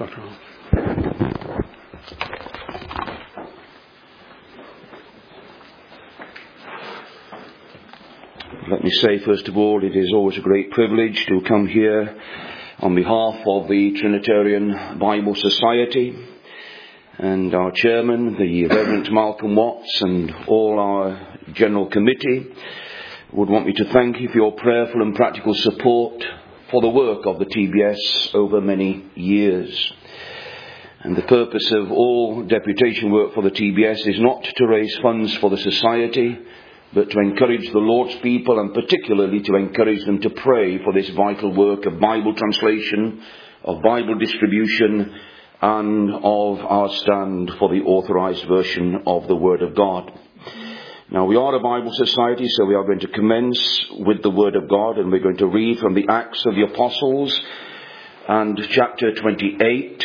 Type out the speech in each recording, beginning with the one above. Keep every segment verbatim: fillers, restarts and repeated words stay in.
Doctor Hall. Let me say, first of all, it is always a great privilege to come here on behalf of the Trinitarian Bible Society and our chairman, the Reverend Malcolm Watts, and all our general committee. Would want me to thank you for your prayerful and practical support for the work of the T B S over many years. And the purpose of all deputation work for the T B S is not to raise funds for the society, but to encourage the Lord's people, and particularly to encourage them to pray for this vital work of Bible translation, of Bible distribution, and of our stand for the authorized version of the Word of God. Now, we are a Bible society, so we are going to commence with the Word of God, and we're going to read from the Acts of the Apostles and chapter twenty-eight.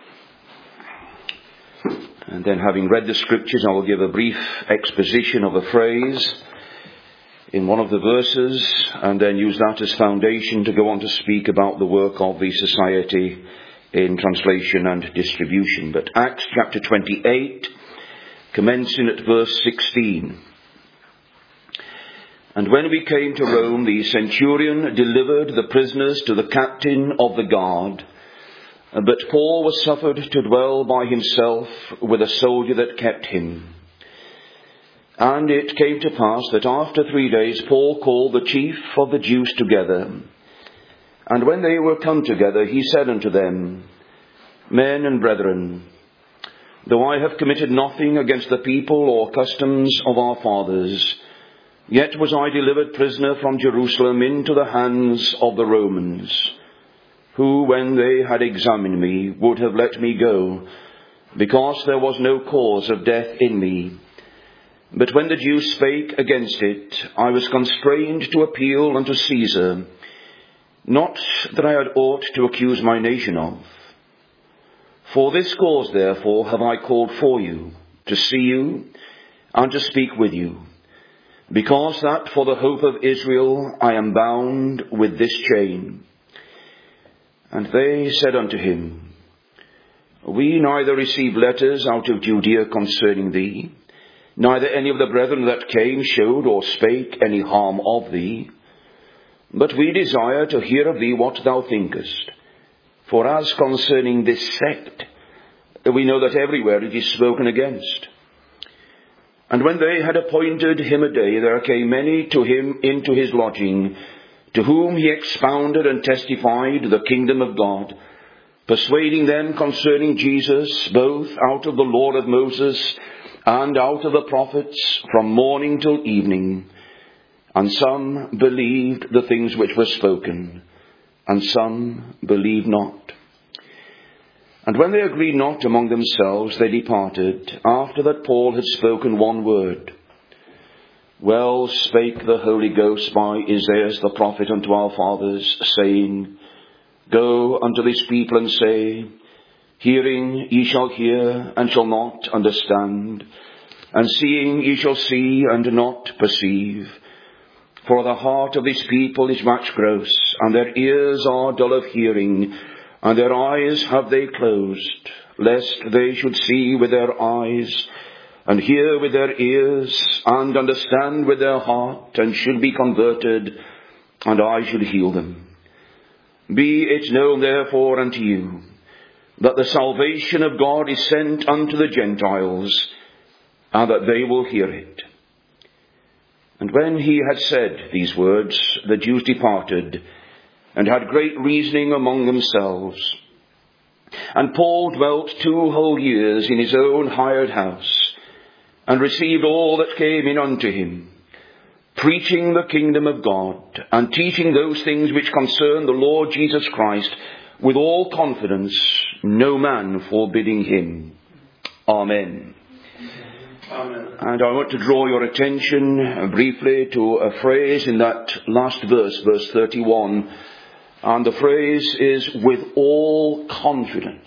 And then, having read the scriptures, I will give a brief exposition of a phrase in one of the verses, and then use that as foundation to go on to speak about the work of the society in translation and distribution. But Acts chapter twenty-eight, commencing at verse sixteen. And when we came to Rome, the centurion delivered the prisoners to the captain of the guard. But Paul was suffered to dwell by himself with a soldier that kept him. And it came to pass that after three days Paul called the chief of the Jews together. And when they were come together, he said unto them, Men and brethren, though I have committed nothing against the people or customs of our fathers, yet was I delivered prisoner from Jerusalem into the hands of the Romans, who, when they had examined me, would have let me go, because there was no cause of death in me. But when the Jews spake against it, I was constrained to appeal unto Caesar, not that I had aught to accuse my nation of. For this cause, therefore, have I called for you, to see you, and to speak with you, because that for the hope of Israel I am bound with this chain. And they said unto him, We neither received letters out of Judea concerning thee, neither any of the brethren that came showed or spake any harm of thee. But we desire to hear of thee what thou thinkest. For as concerning this sect, we know that everywhere it is spoken against. And when they had appointed him a day, there came many to him into his lodging, to whom he expounded and testified the kingdom of God, persuading them concerning Jesus, both out of the law of Moses and out of the prophets, from morning till evening. And some believed the things which were spoken, and some believed not. And when they agreed not among themselves, they departed, after that Paul had spoken one word. Well spake the Holy Ghost by Isaiah the prophet unto our fathers, saying, Go unto this people and say, Hearing ye shall hear, and shall not understand, and seeing ye shall see, and not perceive. For the heart of this people is wax gross, and their ears are dull of hearing, and their eyes have they closed, lest they should see with their eyes, and hear with their ears, and understand with their heart, and should be converted, and I should heal them. Be it known therefore unto you, that the salvation of God is sent unto the Gentiles, and that they will hear it. And when he had said these words, the Jews departed, and had great reasoning among themselves. And Paul dwelt two whole years in his own hired house, and received all that came in unto him, preaching the kingdom of God, and teaching those things which concern the Lord Jesus Christ, with all confidence, no man forbidding him. Amen. Amen. And I want to draw your attention briefly to a phrase in that last verse, verse thirty-one. And the phrase is, with all confidence.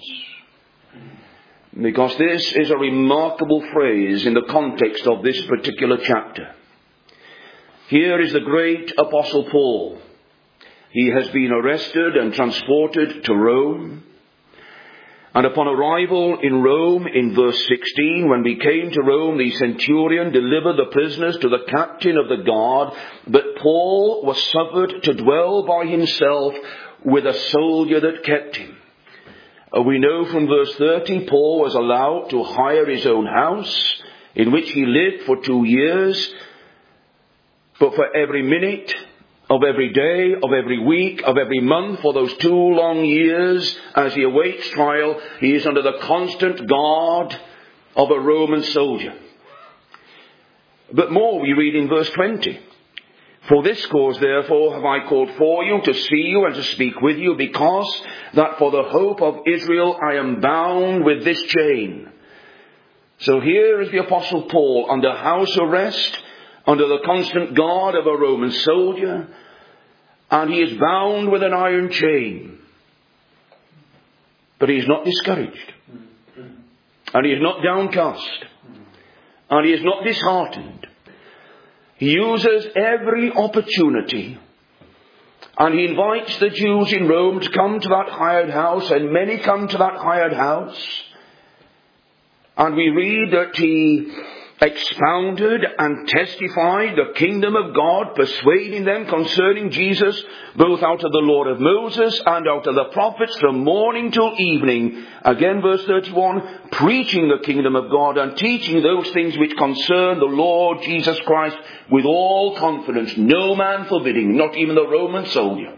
Because this is a remarkable phrase in the context of this particular chapter. Here is the great Apostle Paul. He has been arrested and transported to Rome. And upon arrival in Rome, in verse sixteen, when we came to Rome, the centurion delivered the prisoners to the captain of the guard, but Paul was suffered to dwell by himself with a soldier that kept him. Uh, we know from verse thirty, Paul was allowed to hire his own house, in which he lived for two years, but for every minute of every day, of every week, of every month, for those two long years, as he awaits trial, he is under the constant guard of a Roman soldier. But more we read in verse twenty. For this cause, therefore, have I called for you, to see you and to speak with you, because that for the hope of Israel I am bound with this chain. So here is the Apostle Paul under house arrest, under the constant guard of a Roman soldier, and he is bound with an iron chain. But he is not discouraged, and he is not downcast, and he is not disheartened. He uses every opportunity, and he invites the Jews in Rome to come to that hired house, and many come to that hired house. And we read that he expounded and testified the kingdom of God, persuading them concerning Jesus, both out of the law of Moses and out of the prophets, from morning till evening. Again, verse thirty-one, preaching the kingdom of God and teaching those things which concern the Lord Jesus Christ with all confidence, no man forbidding, not even the Roman soldier.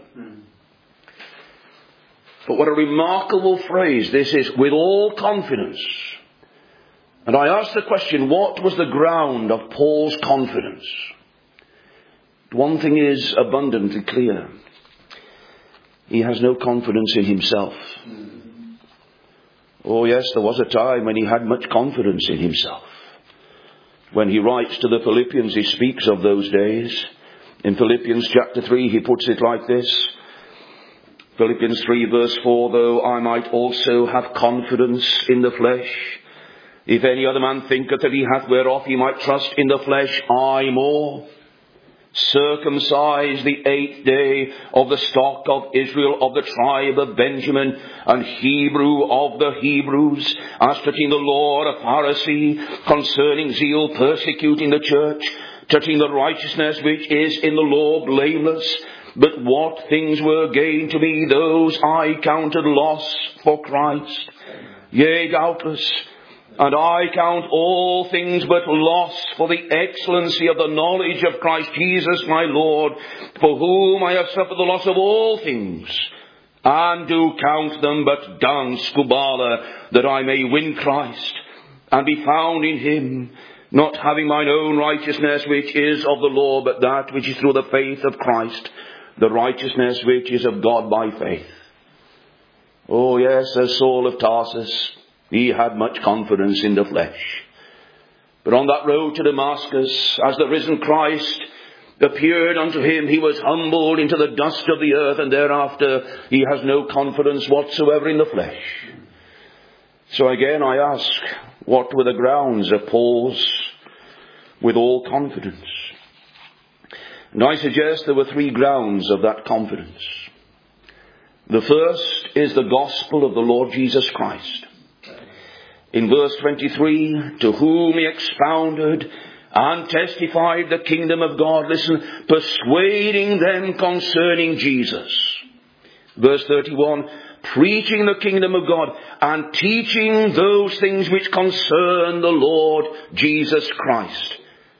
But what a remarkable phrase this is, with all confidence. And I ask the question, what was the ground of Paul's confidence? One thing is abundantly clear. He has no confidence in himself. Oh yes, there was a time when he had much confidence in himself. When he writes to the Philippians, he speaks of those days. In Philippians chapter three, he puts it like this. Philippians three verse four, though I might also have confidence in the flesh, if any other man thinketh that he hath whereof he might trust in the flesh, I more. Circumcised the eighth day, of the stock of Israel, of the tribe of Benjamin, and Hebrew of the Hebrews, as touching the law a Pharisee, concerning zeal persecuting the church, touching the righteousness which is in the law blameless. But what things were gain to me, those I counted loss for Christ. Yea, doubtless, and I count all things but loss for the excellency of the knowledge of Christ Jesus my Lord, for whom I have suffered the loss of all things, and do count them but dung, skubala, that I may win Christ, and be found in him, not having mine own righteousness which is of the law, but that which is through the faith of Christ, the righteousness which is of God by faith. Oh yes, as Saul of Tarsus, he had much confidence in the flesh. But on that road to Damascus, as the risen Christ appeared unto him, he was humbled into the dust of the earth, and thereafter he has no confidence whatsoever in the flesh. So again I ask, what were the grounds of Paul's with all confidence? And I suggest there were three grounds of that confidence. The first is the gospel of the Lord Jesus Christ. In verse twenty-three, to whom he expounded and testified the kingdom of God, listen, persuading them concerning Jesus. Verse thirty-one, preaching the kingdom of God and teaching those things which concern the Lord Jesus Christ.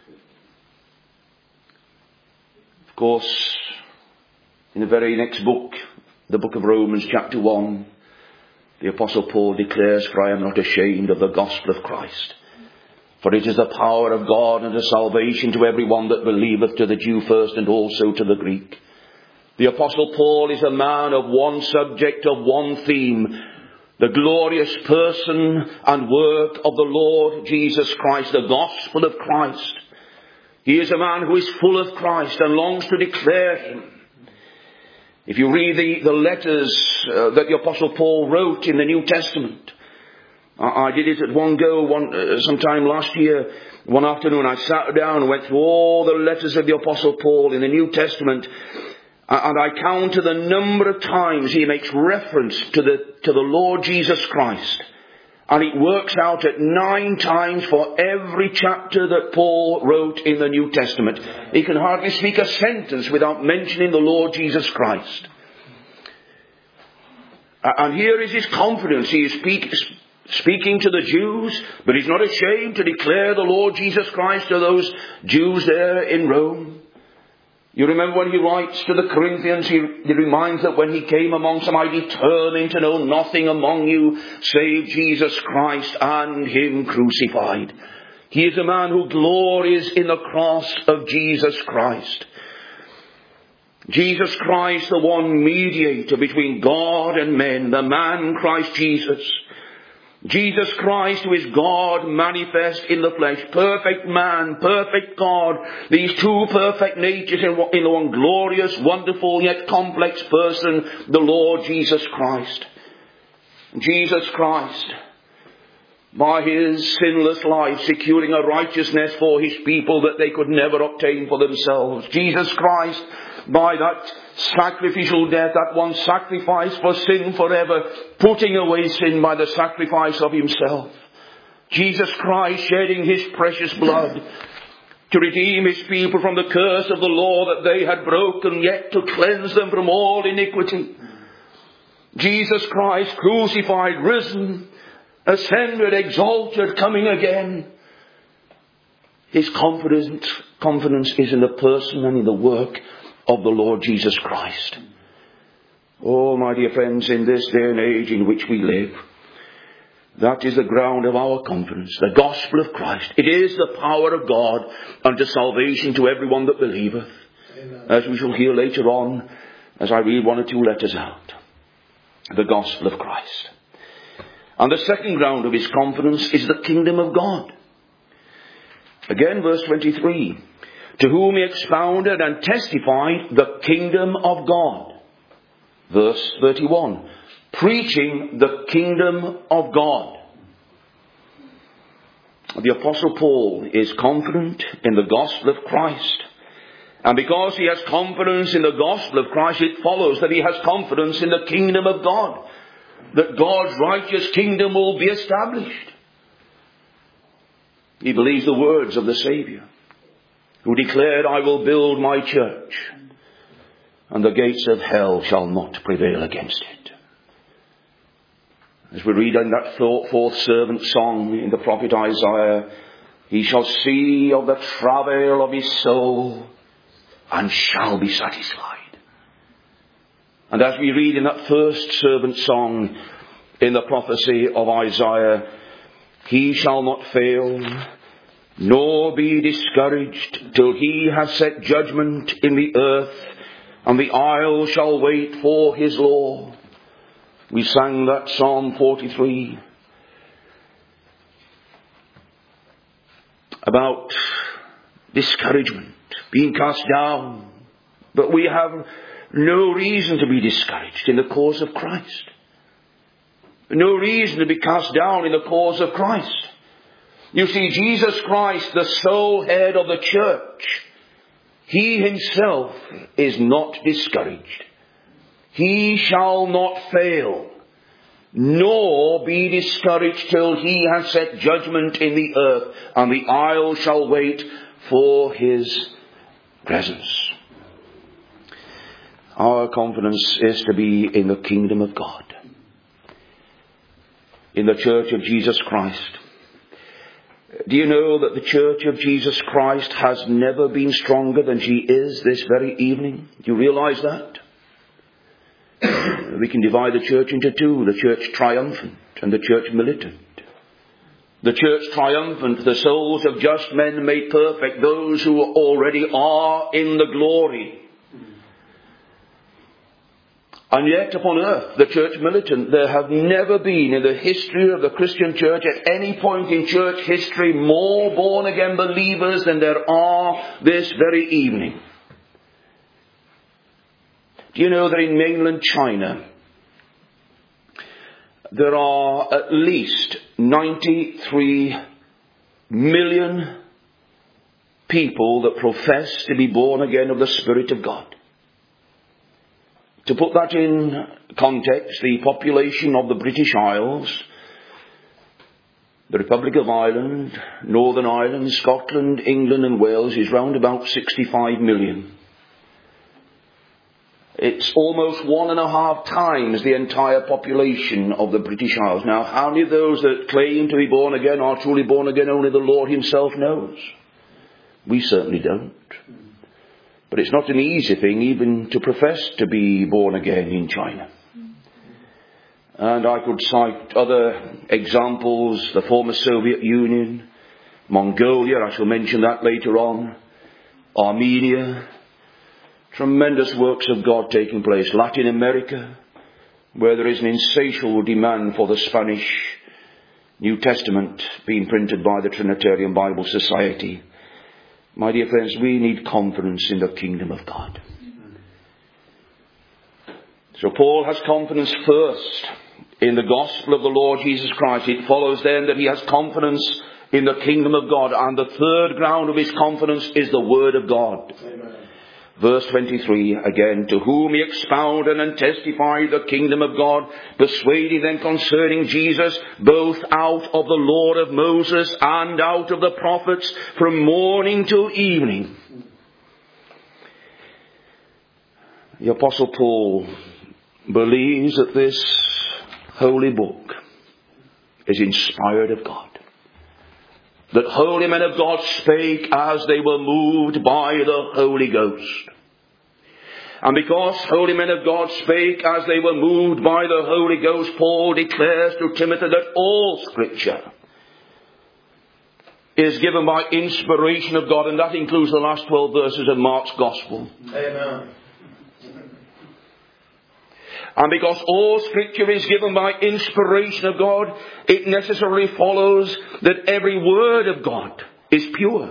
Of course, in the very next book, the book of Romans chapter one, the Apostle Paul declares, for I am not ashamed of the gospel of Christ. For it is the power of God unto salvation to every one that believeth, to the Jew first and also to the Greek. The Apostle Paul is a man of one subject, of one theme, the glorious person and work of the Lord Jesus Christ, the gospel of Christ. He is a man who is full of Christ and longs to declare him. If you read the, the letters uh, that the Apostle Paul wrote in the New Testament, I, I did it at one go one uh, sometime last year. One afternoon I sat down and went through all the letters of the Apostle Paul in the New Testament. And I counted the number of times he makes reference to the, to the Lord Jesus Christ. And it works out at nine times for every chapter that Paul wrote in the New Testament. He can hardly speak a sentence without mentioning the Lord Jesus Christ. And here is his confidence. He is speak, speaking to the Jews, but he's not ashamed to declare the Lord Jesus Christ to those Jews there in Rome. You remember when he writes to the Corinthians, he, he reminds that when he came amongst them, I determined to know nothing among you save Jesus Christ and him crucified. He is a man who glories in the cross of Jesus Christ. Jesus Christ, the one mediator between God and men, the man Christ Jesus. Jesus Christ, who is God manifest in the flesh, perfect man, perfect God, these two perfect natures in the one glorious, wonderful, yet complex person, the Lord Jesus Christ. Jesus Christ, by his sinless life, securing a righteousness for his people that they could never obtain for themselves. Jesus Christ, by that sacrificial death, that one sacrifice for sin forever, putting away sin by the sacrifice of himself. Jesus Christ shedding his precious blood to redeem his people from the curse of the law that they had broken, yet to cleanse them from all iniquity. Jesus Christ crucified, risen, ascended, exalted, coming again. His confidence, confidence is in the person and in the work of the Lord Jesus Christ. Oh, my dear friends, in this day and age in which we live, that is the ground of our confidence, the gospel of Christ. It is the power of God unto salvation to everyone that believeth. Amen. As we shall hear later on, as I read one or two letters out. The gospel of Christ. And the second ground of his confidence is the kingdom of God. Again, verse twenty-three. To whom he expounded and testified the kingdom of God. Verse thirty-one. Preaching the kingdom of God. The Apostle Paul is confident in the gospel of Christ. And because he has confidence in the gospel of Christ, it follows that he has confidence in the kingdom of God. That God's righteous kingdom will be established. He believes the words of the Saviour, who declared, I will build my church, and the gates of hell shall not prevail against it. As we read in that fourth servant song in the prophet Isaiah, he shall see of the travail of his soul, and shall be satisfied. And as we read in that first servant song in the prophecy of Isaiah, he shall not fail, nor be discouraged till he has set judgment in the earth, and the isle shall wait for his law. We sang that Psalm forty-three about discouragement, being cast down. But we have no reason to be discouraged in the cause of Christ. No reason to be cast down in the cause of Christ. You see, Jesus Christ, the sole head of the church, he himself is not discouraged. He shall not fail, nor be discouraged till he has set judgment in the earth, and the isle shall wait for his presence. Our confidence is to be in the kingdom of God, in the church of Jesus Christ. Do you know that the church of Jesus Christ has never been stronger than she is this very evening? Do you realize that? We can divide the church into two, the church triumphant and the church militant. The church triumphant, the souls of just men made perfect, those who already are in the glory. And yet upon earth, the church militant, there have never been in the history of the Christian church at any point in church history more born again believers than there are this very evening. Do you know that in mainland China, there are at least ninety-three million people that profess to be born again of the Spirit of God? To put that in context, the population of the British Isles, the Republic of Ireland, Northern Ireland, Scotland, England and Wales is round about sixty-five million. It's almost one and a half times the entire population of the British Isles. Now, how many of those that claim to be born again are truly born again? Only the Lord himself knows. We certainly don't. But it's not an easy thing even to profess to be born again in China. And I could cite other examples, the former Soviet Union, Mongolia, I shall mention that later on, Armenia, tremendous works of God taking place. Latin America, where there is an insatiable demand for the Spanish New Testament being printed by the Trinitarian Bible Society. My dear friends, we need confidence in the kingdom of God. So Paul has confidence first in the gospel of the Lord Jesus Christ. It follows then that he has confidence in the kingdom of God. And the third ground of his confidence is the word of God. Amen. Verse twenty-three again, to whom he expounded and testified the kingdom of God, persuading them concerning Jesus, both out of the law of Moses and out of the prophets, from morning till evening. The Apostle Paul believes that this holy book is inspired of God. That holy men of God spake as they were moved by the Holy Ghost. And because holy men of God spake as they were moved by the Holy Ghost, Paul declares to Timothy that all Scripture is given by inspiration of God, and that includes the last twelve verses of Mark's Gospel. Amen. And because all Scripture is given by inspiration of God, it necessarily follows that every word of God is pure.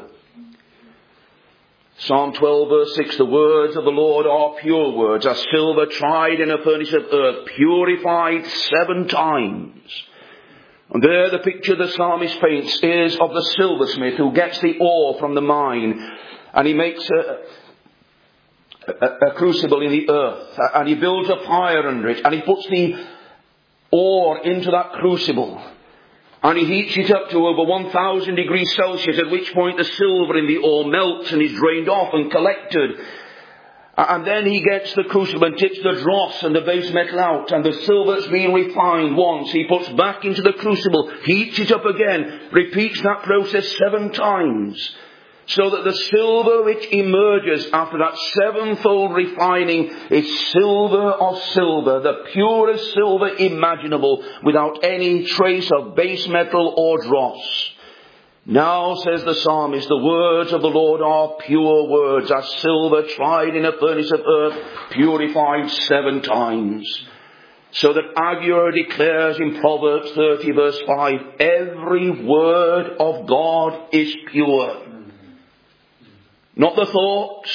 Psalm twelve verse six, the words of the Lord are pure words, as silver tried in a furnace of earth, purified seven times. And there the picture the psalmist paints is of the silversmith who gets the ore from the mine, and he makes a A, a crucible in the earth, and he builds a fire under it, and he puts the ore into that crucible, and he heats it up to over one thousand degrees Celsius, at which point the silver in the ore melts and is drained off and collected. And then he gets the crucible and tips the dross and the base metal out, and the silver that's been refined once he puts back into the crucible, heats it up again, repeats that process seven times. So that the silver which emerges after that sevenfold refining is silver of silver, the purest silver imaginable, without any trace of base metal or dross. Now, says the psalmist, the words of the Lord are pure words, as silver tried in a furnace of earth, purified seven times. So that Agur declares in Proverbs thirty verse five, every word of God is pure. Not the thoughts,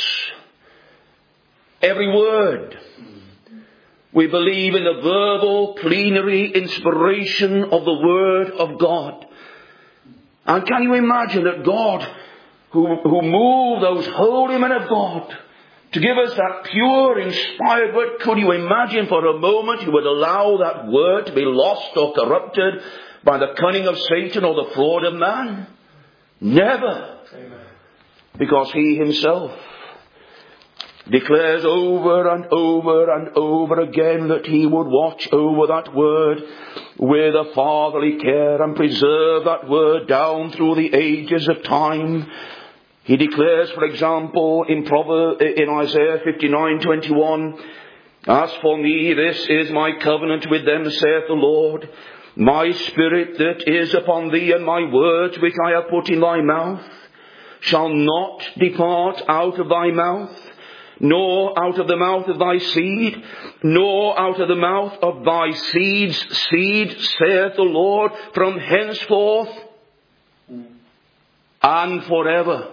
every word. We believe in the verbal, plenary inspiration of the Word of God. And can you imagine that God, who, who moved those holy men of God to give us that pure, inspired word, could you imagine for a moment He would allow that word to be lost or corrupted by the cunning of Satan or the fraud of man? Never. Amen. Because He Himself declares over and over and over again that He would watch over that word with a fatherly care and preserve that word down through the ages of time. He declares, for example, in Proverbs, in Isaiah fifty-nine twenty-one, as for me, this is my covenant with them, saith the Lord, my spirit that is upon thee, and my words which I have put in thy mouth, shall not depart out of thy mouth, nor out of the mouth of thy seed, nor out of the mouth of thy seed's seed, saith the Lord, from henceforth and forever.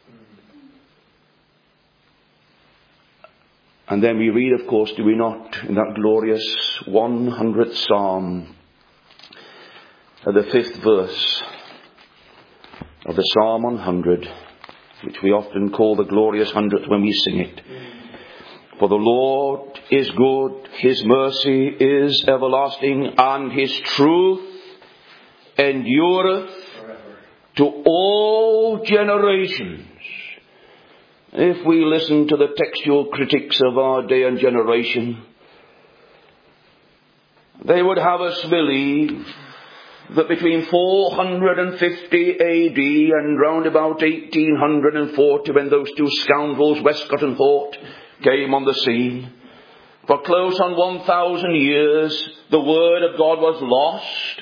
And then we read, of course, do we not, in that glorious one hundredth Psalm, at the fifth verse of the Psalm one hundred, which we often call the glorious hundredth when we sing it. For the Lord is good, His mercy is everlasting, and His truth endureth to all generations. If we listen to the textual critics of our day and generation, they would have us believe that between four hundred fifty A D and round about eighteen forty, when those two scoundrels, Westcott and Hort, came on the scene, for close on one thousand years, the Word of God was lost.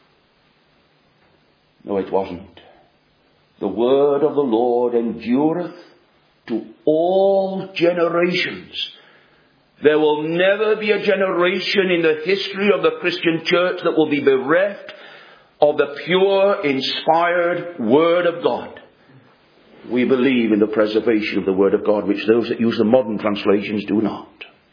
No, it wasn't. The Word of the Lord endureth to all generations. There will never be a generation in the history of the Christian church that will be bereft of the pure, inspired Word of God. We believe in the preservation of the Word of God, which those that use the modern translations do not.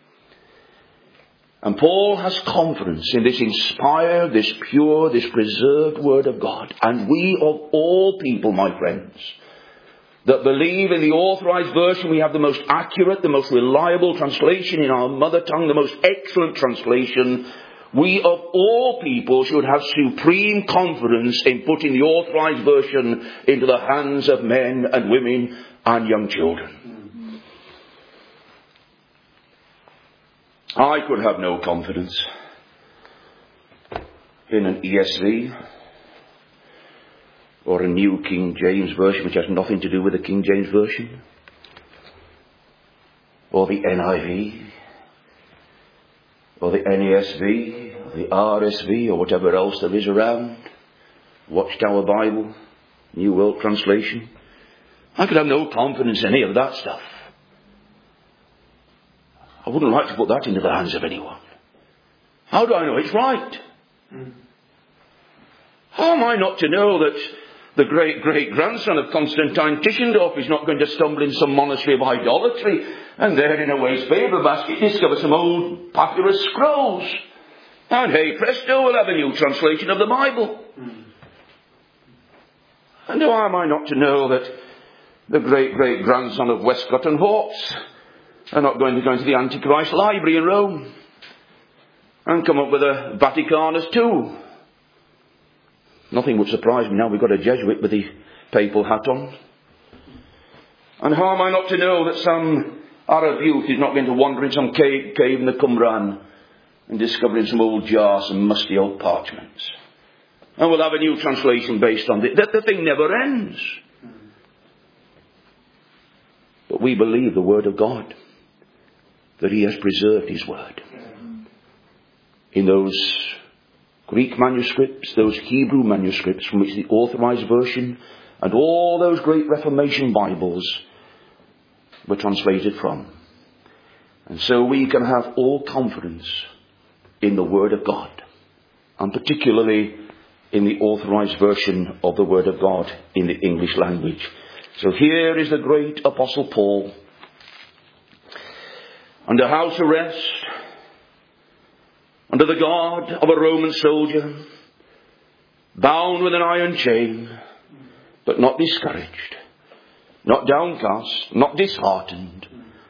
And Paul has confidence in this inspired, this pure, this preserved Word of God. And we of all people, my friends, that believe in the authorized version, we have the most accurate, the most reliable translation in our mother tongue, the most excellent translation. We of all people should have supreme confidence in putting the authorized version into the hands of men and women and young children. I could have no confidence in an E S V or a New King James Version, which has nothing to do with the King James Version, or the N I V, or the N A S V, or the R S V, or whatever else there is around, Watchtower Bible, New World Translation. I could have no confidence in any of that stuff. I wouldn't like to put that into the hands of anyone. How do I know it's right? Mm. How am I not to know that the great-great-grandson of Constantine Tischendorf is not going to stumble in some monastery of idolatry and there in a waste paper basket discover some old papyrus scrolls? And hey presto, we'll have a new translation of the Bible. Mm. And how am I not to know that the great-great-grandson of Westcott and Hortz are not going to go into the Antichrist library in Rome and come up with a Vaticanus too? Nothing would surprise me now we've got a Jesuit with the papal hat on. And how am I not to know that some Arab youth is not going to wander in some cave, cave in the Qumran and discovering some old jars and musty old parchments? And we'll have a new translation based on it. That the thing never ends. But we believe the Word of God, that He has preserved His Word. In those Greek manuscripts, those Hebrew manuscripts from which the authorized version and all those great Reformation Bibles were translated from. And so we can have all confidence in the Word of God, and particularly in the authorized version of the Word of God in the English language. So here is the great Apostle Paul, under house arrest, under the guard of a Roman soldier, bound with an iron chain, but not discouraged, not downcast, not disheartened.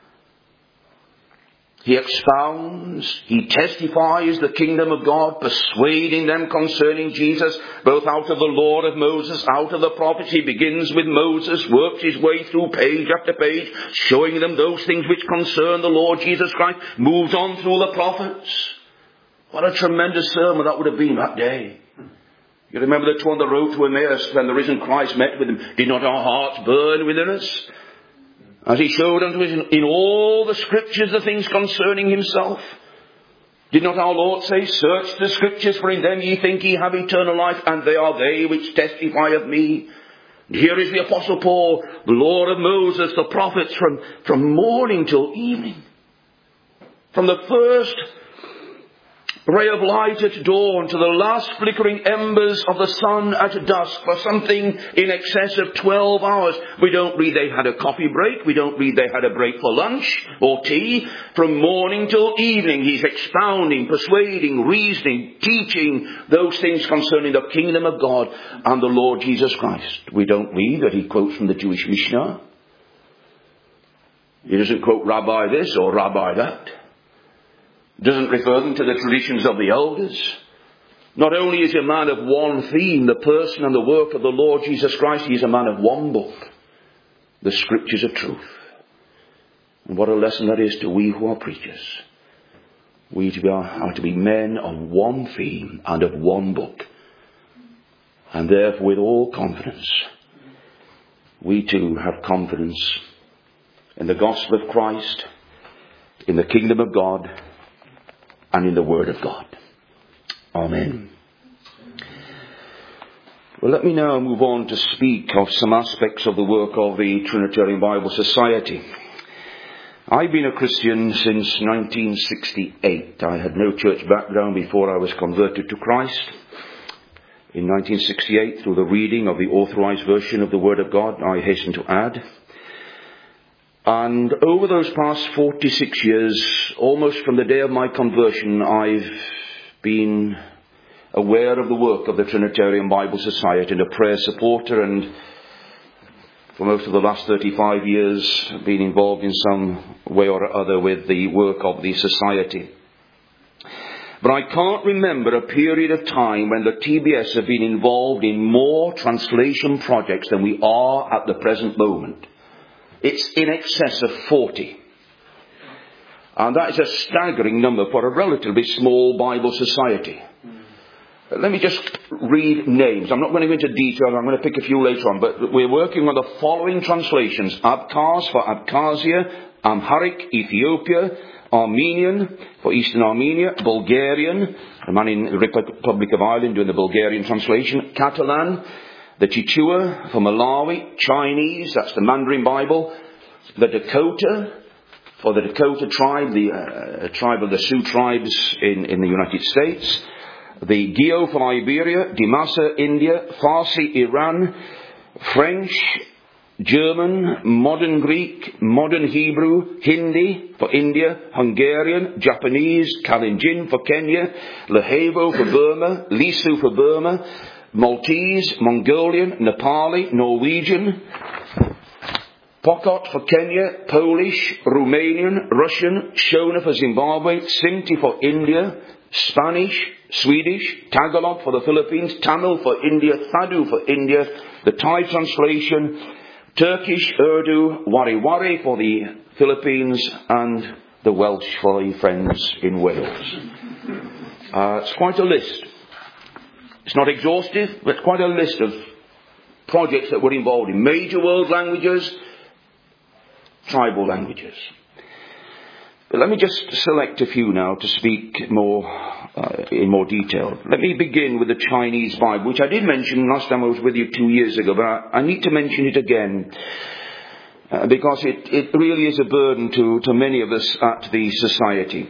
He expounds, he testifies the kingdom of God, persuading them concerning Jesus, both out of the law of Moses, out of the prophets. He begins with Moses, works his way through page after page, showing them those things which concern the Lord Jesus Christ, moves on through the prophets. What a tremendous sermon that would have been that day. You remember the two on the road to Emmaus when the risen Christ met with them. Did not our hearts burn within us? As He showed unto us in, in all the Scriptures the things concerning Himself. Did not our Lord say, search the Scriptures, for in them ye think ye have eternal life, and they are they which testify of me. And here is the Apostle Paul, the Lord of Moses, the prophets, from, from morning till evening. From the first ray of light at dawn to the last flickering embers of the sun at dusk, for something in excess of twelve hours. We don't read they had a coffee break. We don't read they had a break for lunch or tea. From morning till evening, he's expounding, persuading, reasoning, teaching those things concerning the kingdom of God and the Lord Jesus Christ. We don't read that he quotes from the Jewish Mishnah. He doesn't quote Rabbi this or Rabbi that. Doesn't refer them to the traditions of the elders. Not only is he a man of one theme, the person and the work of the Lord Jesus Christ, he is a man of one book, the Scriptures of truth. And what a lesson that is to we who are preachers. We are to be men of one theme and of one book. And therefore with all confidence, we too have confidence in the gospel of Christ, in the kingdom of God, and in the word of God. Amen. Well, let me now move on to speak of some aspects of the work of the Trinitarian Bible Society. I've been a Christian since nineteen sixty-eight. I had no church background before I was converted to Christ. In nineteen sixty-eight, through the reading of the authorized version of the Word of God, I hasten to add. And over those past forty-six years, almost from the day of my conversion, I've been aware of the work of the Trinitarian Bible Society and a prayer supporter, and for most of the last thirty-five years been involved in some way or other with the work of the Society. But I can't remember a period of time when the T B S have been involved in more translation projects than we are at the present moment. It's in excess of forty. And that is a staggering number for a relatively small Bible society. Let me just read names. I'm not going to go into detail. I'm going to pick a few later on. But we're working on the following translations. Abkhaz for Abkhazia, Amharic, Ethiopia, Armenian for Eastern Armenia, Bulgarian, a man in the Republic of Ireland doing the Bulgarian translation, Catalan, the Chichua for Malawi, Chinese, that's the Mandarin Bible, the Dakota for the Dakota tribe, the uh, tribe of the Sioux tribes in, in the United States, the Geo for Iberia, Dimasa, India, Farsi, Iran, French, German, modern Greek, modern Hebrew, Hindi for India, Hungarian, Japanese, Kalenjin for Kenya, Lahevo for Burma, Lisu for Burma, Maltese, Mongolian, Nepali, Norwegian, Pokot for Kenya, Polish, Romanian, Russian, Shona for Zimbabwe, Sinti for India, Spanish, Swedish, Tagalog for the Philippines, Tamil for India, Thadu for India, the Thai translation, Turkish, Urdu, Wari Wari for the Philippines, and the Welsh for the friends in Wales. Uh, it's quite a list. It's not exhaustive, but quite a list of projects that were involved in major world languages, tribal languages. But let me just select a few now to speak more uh, in more detail. Let me begin with the Chinese Bible, which I did mention last time I was with you two years ago, but I, I need to mention it again uh, because it, it really is a burden to, to many of us at the Society,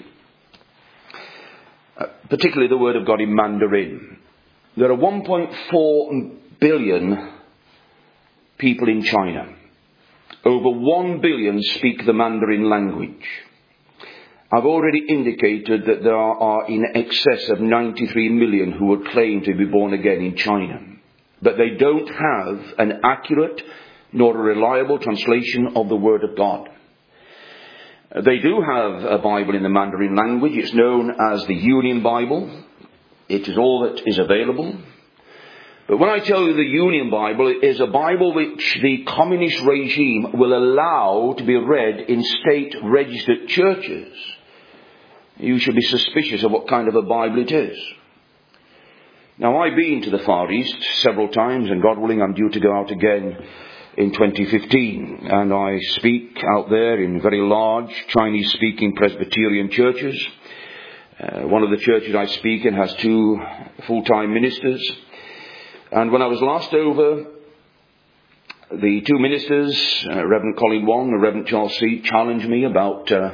uh, particularly the Word of God in Mandarin. There are one point four billion people in China. Over one billion speak the Mandarin language. I've already indicated that there are in excess of ninety-three million who would claim to be born again in China. But they don't have an accurate nor a reliable translation of the Word of God. They do have a Bible in the Mandarin language. It's known as the Union Bible. It is all that is available. But when I tell you the Union Bible, it is a Bible which the communist regime will allow to be read in state-registered churches. You should be suspicious of what kind of a Bible it is. Now, I've been to the Far East several times, and God willing, I'm due to go out again in twenty fifteen. And I speak out there in very large Chinese-speaking Presbyterian churches. Uh, one of the churches I speak in has two full-time ministers. And when I was last over, the two ministers, uh, Reverend Colin Wong and Reverend Charles C., challenged me about uh,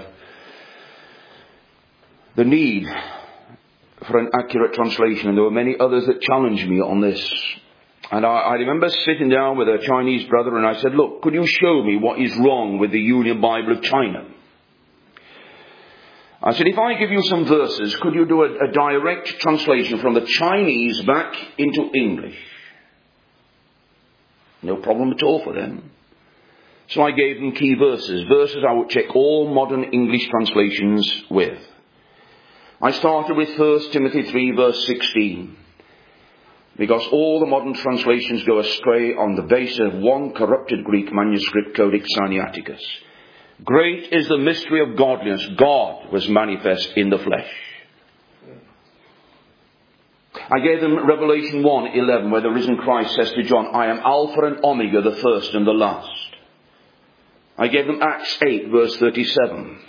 the need for an accurate translation. And there were many others that challenged me on this. And I, I remember sitting down with a Chinese brother and I said, look, could you show me what is wrong with the Union Bible of China? I said, if I give you some verses, could you do a, a direct translation from the Chinese back into English? No problem at all for them. So I gave them key verses, verses I would check all modern English translations with. I started with First Timothy three verse sixteen. Because all the modern translations go astray on the basis of one corrupted Greek manuscript, Codex Sinaiticus. Great is the mystery of godliness. God was manifest in the flesh. I gave them Revelation one eleven, where the risen Christ says to John, I am Alpha and Omega, the first and the last. I gave them Acts eight verse thirty-seven,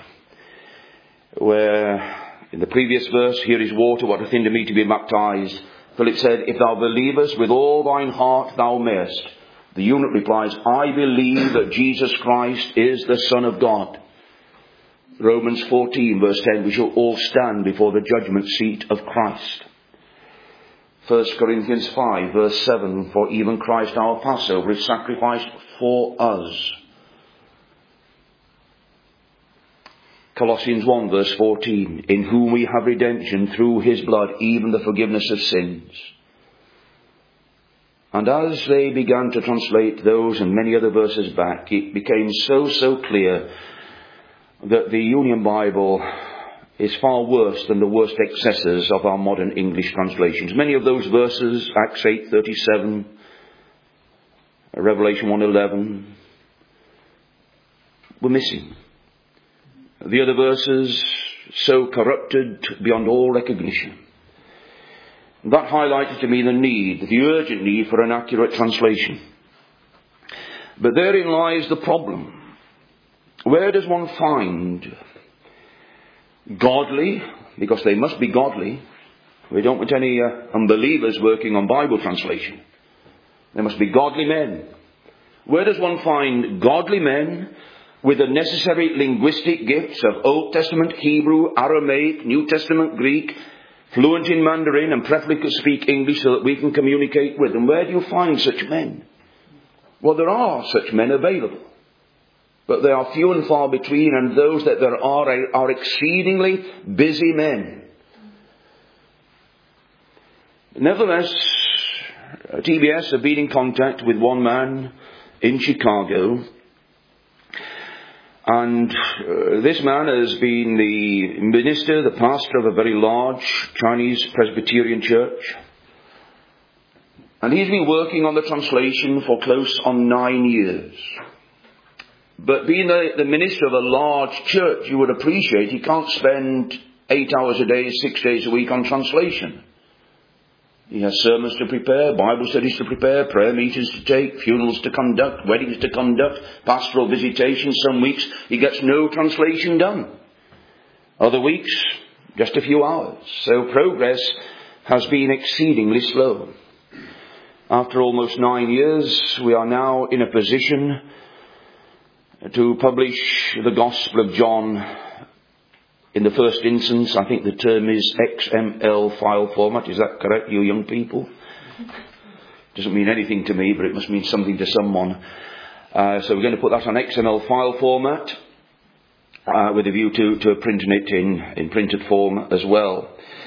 where in the previous verse, here is water, what a thing to me to be baptized. Philip said, if thou believest with all thine heart, thou mayest. The eunuch replies, I believe that Jesus Christ is the Son of God. Romans fourteen verse ten, we shall all stand before the judgment seat of Christ. First Corinthians five verse seven, for even Christ our Passover is sacrificed for us. Colossians one verse fourteen, in whom we have redemption through his blood, even the forgiveness of sins. And as they began to translate those and many other verses back, it became so, so clear that the Union Bible is far worse than the worst excesses of our modern English translations. Many of those verses, Acts eight thirty-seven, Revelation one eleven, were missing. The other verses so corrupted beyond all recognition. That highlighted to me the need, the urgent need for an accurate translation. But therein lies the problem. Where does one find godly, because they must be godly. We don't want any uh, unbelievers working on Bible translation. There must be godly men. Where does one find godly men with the necessary linguistic gifts of Old Testament Hebrew, Aramaic, New Testament Greek, fluent in Mandarin, and preferably could speak English so that we can communicate with them? Where do you find such men? Well, there are such men available, but they are few and far between, and those that there are are exceedingly busy men. Nevertheless, T B S have been in contact with one man in Chicago, and uh, this man has been the minister, the pastor of a very large Chinese Presbyterian church. And he's been working on the translation for close on nine years. But being the, the minister of a large church, you would appreciate he can't spend eight hours a day, six days a week on translation. He has sermons to prepare, Bible studies to prepare, prayer meetings to take, funerals to conduct, weddings to conduct, pastoral visitations. Some weeks he gets no translation done. Other weeks, just a few hours. So progress has been exceedingly slow. After almost nine years, we are now in a position to publish the Gospel of John in the first instance. I think the term is X M L file format. Is that correct, you young people? Doesn't mean anything to me, but it must mean something to someone. Uh, so we're going to put that on X M L file format uh, with a view to, to printing it in, in printed form as well.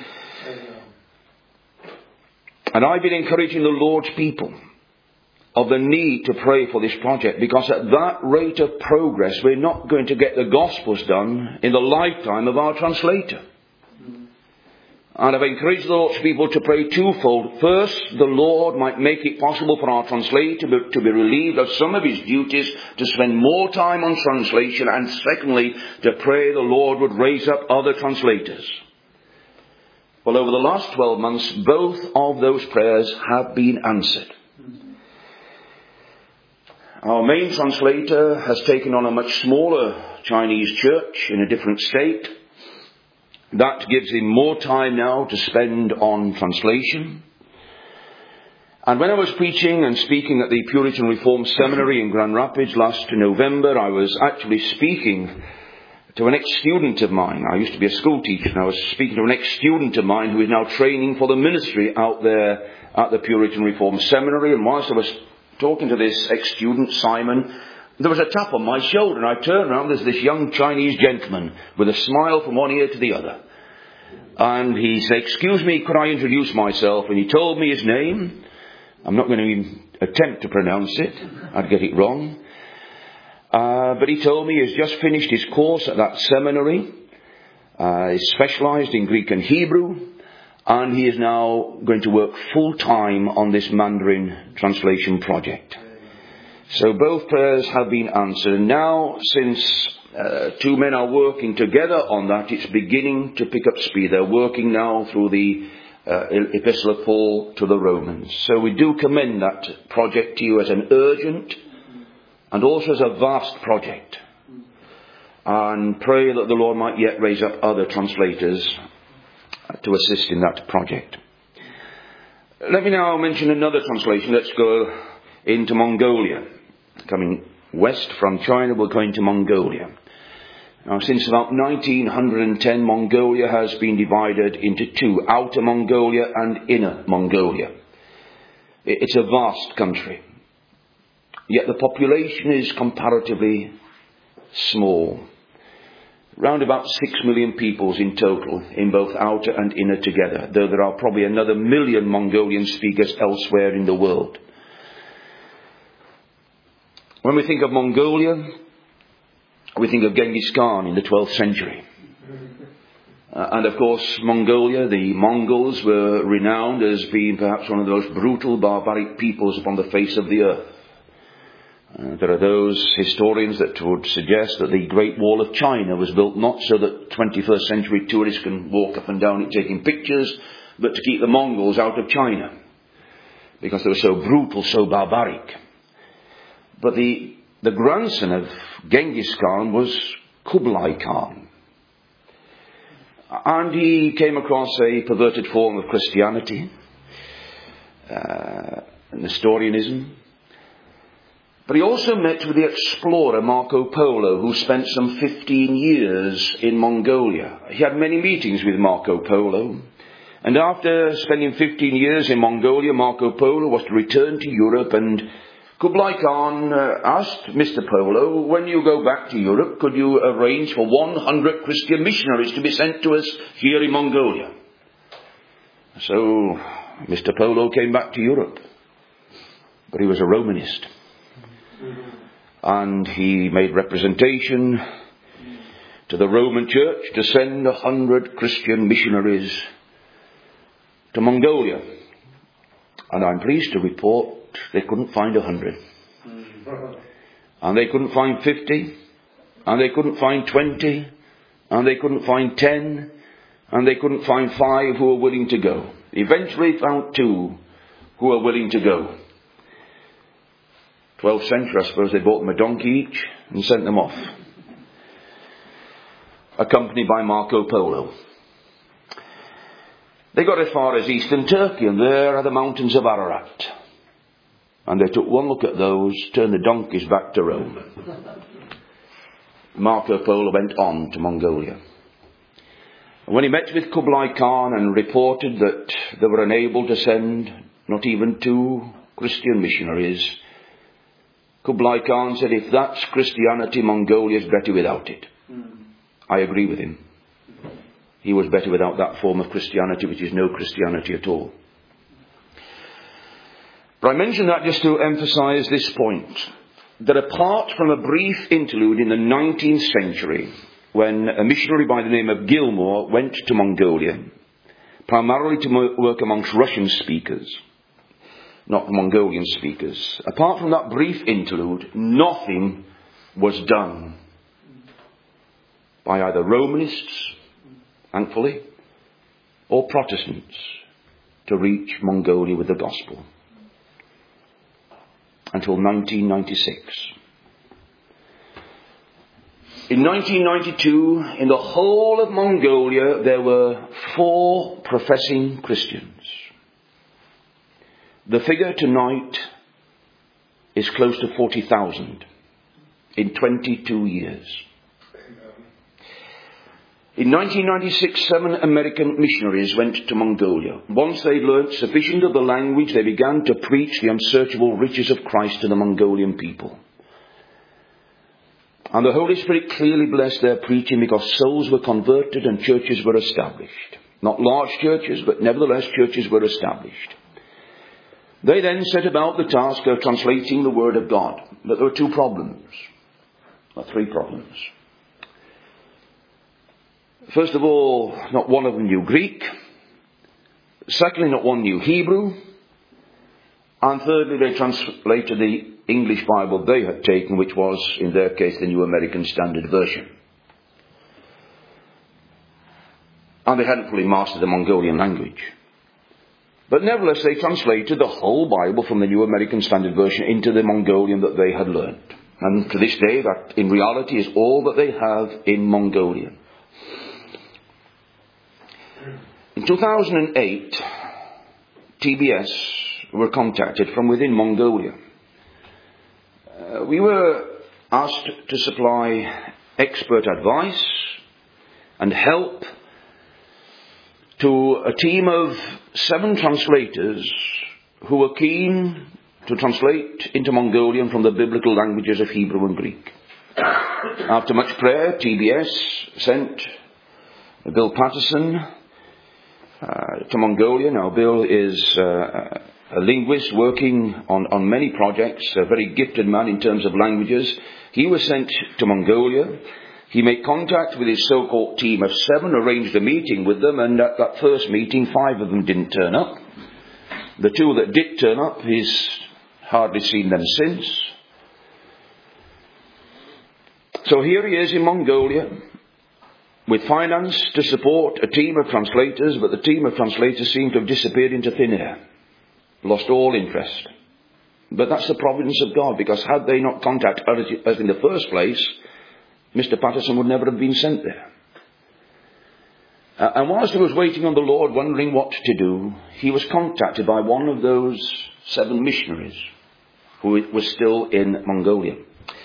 And I've been encouraging the Lord's people of the need to pray for this project, because at that rate of progress, we're not going to get the Gospels done in the lifetime of our translator. And I've encouraged the Lord's people to pray twofold. First, the Lord might make it possible for our translator to be relieved of some of his duties, to spend more time on translation. And secondly, to pray the Lord would raise up other translators. Well, over the last twelve months, both of those prayers have been answered. Our main translator has taken on a much smaller Chinese church in a different state. That gives him more time now to spend on translation. And when I was preaching and speaking at the Puritan Reformed Seminary in Grand Rapids last November, I was actually speaking to an ex-student of mine. I used to be a school teacher, and I was speaking to an ex-student of mine who is now training for the ministry out there at the Puritan Reformed Seminary. And whilst I was talking to this ex-student, Simon, there was a tap on my shoulder, and I turned around. There's this young Chinese gentleman with a smile from one ear to the other. And he said, "Excuse me, could I introduce myself?" And he told me his name. I'm not going to even attempt to pronounce it. I'd get it wrong. Uh, but he told me he's just finished his course at that seminary. Uh, he's specialised in Greek and Hebrew. And he is now going to work full-time on this Mandarin translation project. So both prayers have been answered. And now, since uh, two men are working together on that, it's beginning to pick up speed. They're working now through the uh, Epistle of Paul to the Romans. So we do commend that project to you as an urgent and also as a vast project. And pray that the Lord might yet raise up other translators to assist in that project. Let me now mention another translation. Let's go into Mongolia. Coming west from China, we're going to Mongolia. Now, since about nineteen ten, Mongolia has been divided into two, Outer Mongolia and Inner Mongolia. It's a vast country, yet the population is comparatively small. Round about six million peoples in total, in both outer and inner together, though there are probably another million Mongolian speakers elsewhere in the world. When we think of Mongolia, we think of Genghis Khan in the twelfth century. Uh, and of course, Mongolia, the Mongols, were renowned as being perhaps one of the most brutal, barbaric peoples upon the face of the earth. Uh, there are those historians that would suggest that the Great Wall of China was built not so that twenty-first century tourists can walk up and down it taking pictures, but to keep the Mongols out of China, because they were so brutal, so barbaric. But the, the grandson of Genghis Khan was Kublai Khan. And he came across a perverted form of Christianity, uh, Nestorianism. But he also met with the explorer Marco Polo, who spent some fifteen years in Mongolia. He had many meetings with Marco Polo. And after spending fifteen years in Mongolia, Marco Polo was to return to Europe, and Kublai Khan uh, asked Mister Polo, when you go back to Europe, could you arrange for one hundred Christian missionaries to be sent to us here in Mongolia? So Mister Polo came back to Europe. But he was a Romanist. And he made representation to the Roman Church to send a hundred Christian missionaries to Mongolia. And I'm pleased to report they couldn't find a hundred. And they couldn't find fifty. And they couldn't find twenty. And they couldn't find ten. And they couldn't find five who were willing to go. Eventually found two who were willing to go. twelfth century, I suppose, they bought them a donkey each and sent them off, accompanied by Marco Polo. They got as far as eastern Turkey, and there are the mountains of Ararat. And they took one look at those, turned the donkeys back to Rome. Marco Polo went on to Mongolia. And when he met with Kublai Khan and reported that they were unable to send not even two Christian missionaries, Kublai Khan said, if that's Christianity, Mongolia is better without it. Mm. I agree with him. He was better without that form of Christianity, which is no Christianity at all. But I mention that just to emphasize this point, that apart from a brief interlude in the nineteenth century, when a missionary by the name of Gilmour went to Mongolia, primarily to work amongst Russian speakers, not Mongolian speakers. Apart from that brief interlude, nothing was done by either Romanists, thankfully, or Protestants to reach Mongolia with the gospel. Until nineteen ninety-six. In nineteen ninety-two, in the whole of Mongolia, there were four professing Christians. The figure tonight is close to forty thousand in twenty-two years. In nineteen ninety-six, seven American missionaries went to Mongolia. Once they learnt sufficient of the language, they began to preach the unsearchable riches of Christ to the Mongolian people. And the Holy Spirit clearly blessed their preaching, because souls were converted and churches were established. Not large churches, but nevertheless churches were established. They then set about the task of translating the Word of God. But there were two problems. Well, three problems. First of all, not one of them knew Greek. Secondly, not one knew Hebrew. And thirdly, they translated the English Bible they had taken, which was, in their case, the New American Standard Version. And they hadn't fully mastered the Mongolian language. But nevertheless, they translated the whole Bible from the New American Standard Version into the Mongolian that they had learned. And to this day, that in reality is all that they have in Mongolian. In two thousand eight, T B S were contacted from within Mongolia. Uh, we were asked to supply expert advice and help to a team of seven translators who were keen to translate into Mongolian from the biblical languages of Hebrew and Greek. After much prayer, T B S sent Bill Patterson uh, to Mongolia. Now, Bill is uh, a linguist working on, on many projects, a very gifted man in terms of languages. He was sent to Mongolia. He made contact with his so-called team of seven, arranged a meeting with them, and at that first meeting, five of them didn't turn up. The two that did turn up, he's hardly seen them since. So here he is in Mongolia, with finance to support a team of translators, but the team of translators seem to have disappeared into thin air, lost all interest. But that's the providence of God, because had they not contacted us in the first place, Mister Patterson would never have been sent there. Uh, and whilst he was waiting on the Lord, wondering what to do, he was contacted by one of those seven missionaries who was still in Mongolia.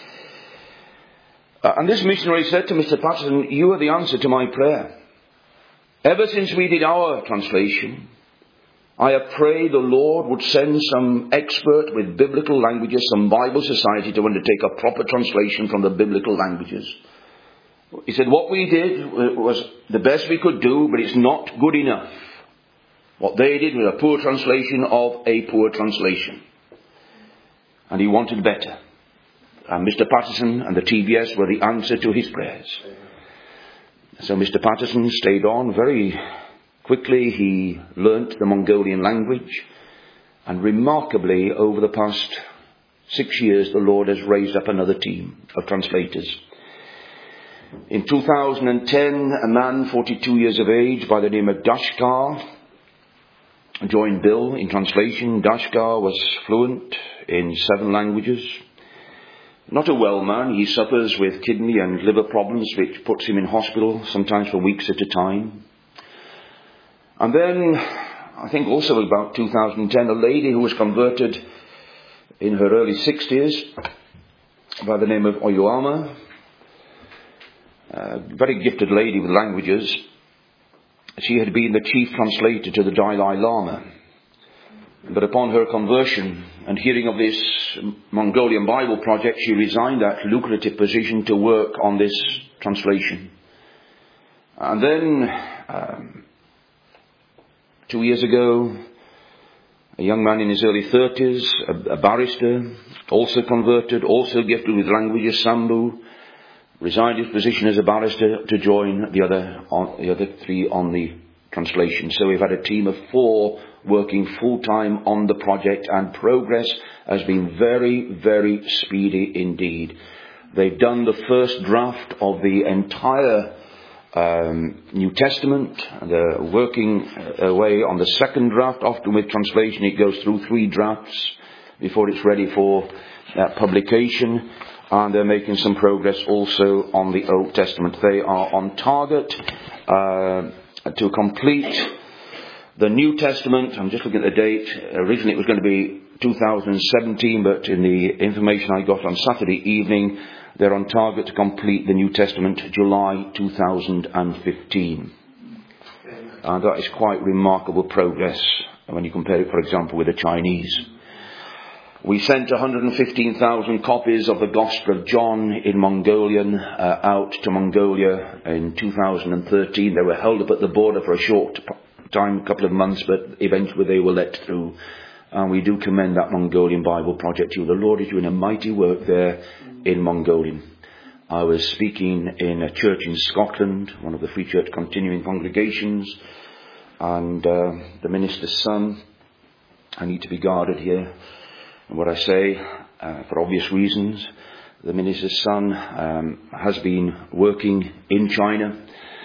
Uh, and this missionary said to Mister Patterson, "You are the answer to my prayer. Ever since we did our translation, I have prayed the Lord would send some expert with biblical languages, some Bible Society, to undertake a proper translation from the biblical languages." He said, what we did was the best we could do, but it's not good enough. What they did was a poor translation of a poor translation. And he wanted better. And Mister Patterson and the T B S were the answer to his prayers. So Mister Patterson stayed on very quickly. He learnt the Mongolian language, and remarkably, over the past six years, the Lord has raised up another team of translators. In two thousand ten, a man forty-two years of age by the name of Dashkar joined Bill in translation. Dashkar was fluent in seven languages. Not a well man. He suffers with kidney and liver problems, which puts him in hospital, sometimes for weeks at a time. And then, I think also about two thousand ten, a lady who was converted in her early sixties by the name of Oyuama, a very gifted lady with languages. She had been the chief translator to the Dalai Lama. But upon her conversion and hearing of this Mongolian Bible project, she resigned that lucrative position to work on this translation. And then, um, Two years ago, a young man in his early thirties, a, a barrister, also converted, also gifted with languages, Sambu, resigned his position as a barrister to join the other on, the other three on the translation. So we've had a team of four working full-time on the project, and progress has been very, very speedy indeed. They've done the first draft of the entire Um, New Testament. They're working away on the second draft. Often with translation it goes through three drafts before it's ready for uh, publication, and they're making some progress also on the Old Testament. They are on target uh, to complete the New Testament. I'm just looking at the date. Originally it was going to be two thousand seventeen, but in the information I got on Saturday evening, they're on target to complete the New Testament July two thousand fifteen. And that is quite remarkable progress when you compare it, for example, with the Chinese. We sent one hundred fifteen thousand copies of the Gospel of John in Mongolian uh, out to Mongolia in two thousand thirteen. They were held up at the border for a short time, a couple of months, but eventually they were let through. And we do commend that Mongolian Bible project to you. The Lord is doing a mighty work there in Mongolian. I was speaking in a church in Scotland, one of the Free Church continuing congregations, and uh, the minister's son, I need to be guarded here in what I say, uh, for obvious reasons. The minister's son um, has been working in China,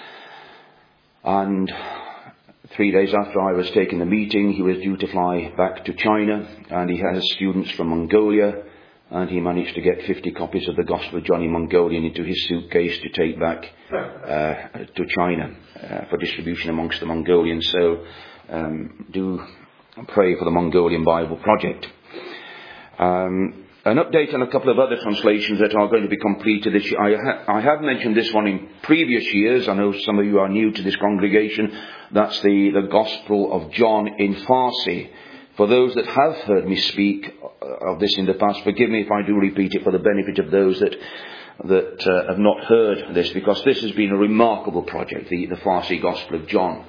and three days after I was taking the meeting, he was due to fly back to China, and he has students from Mongolia, and he managed to get fifty copies of the Gospel of John in Mongolian into his suitcase to take back uh, to China uh, for distribution amongst the Mongolians. So um, do pray for the Mongolian Bible Project. Um, An update on a couple of other translations that are going to be completed this year. I, ha- I have mentioned this one in previous years. I know some of you are new to this congregation. That's the, the Gospel of John in Farsi. For those that have heard me speak of this in the past, forgive me if I do repeat it for the benefit of those that that uh, have not heard this, because this has been a remarkable project, the, the Farsi Gospel of John.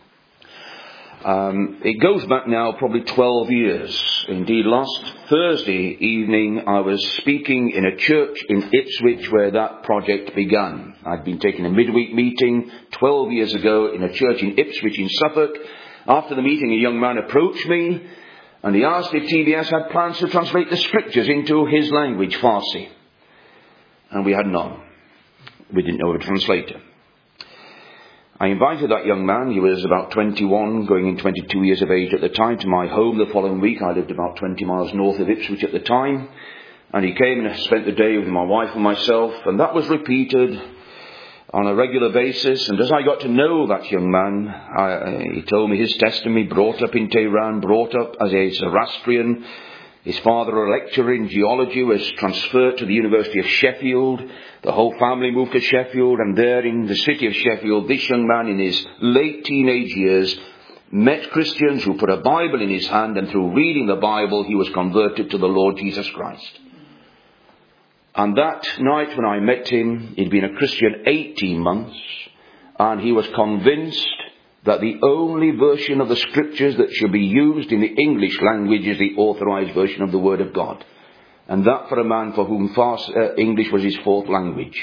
Um, it goes back now probably twelve years. Indeed, last Thursday evening I was speaking in a church in Ipswich where that project began. I'd been taking a midweek meeting twelve years ago in a church in Ipswich in Suffolk. After the meeting, a young man approached me and he asked if T B S had plans to translate the scriptures into his language, Farsi. And we had none. We didn't know a translator. I invited that young man, he was about twenty-one, going in twenty-two years of age at the time, to my home the following week. I lived about twenty miles north of Ipswich at the time. And he came and spent the day with my wife and myself. And that was repeated on a regular basis. And as I got to know that young man, I, he told me his testimony, brought up in Tehran, brought up as a Zoroastrian. His father, a lecturer in geology, was transferred to the University of Sheffield. The whole family moved to Sheffield, and there in the city of Sheffield, this young man in his late teenage years met Christians who put a Bible in his hand, and through reading the Bible, he was converted to the Lord Jesus Christ. And that night when I met him, he'd been a Christian eighteen months, and he was convinced that the only version of the scriptures that should be used in the English language is the authorized version of the Word of God. And that for a man for whom fast, uh, English was his fourth language.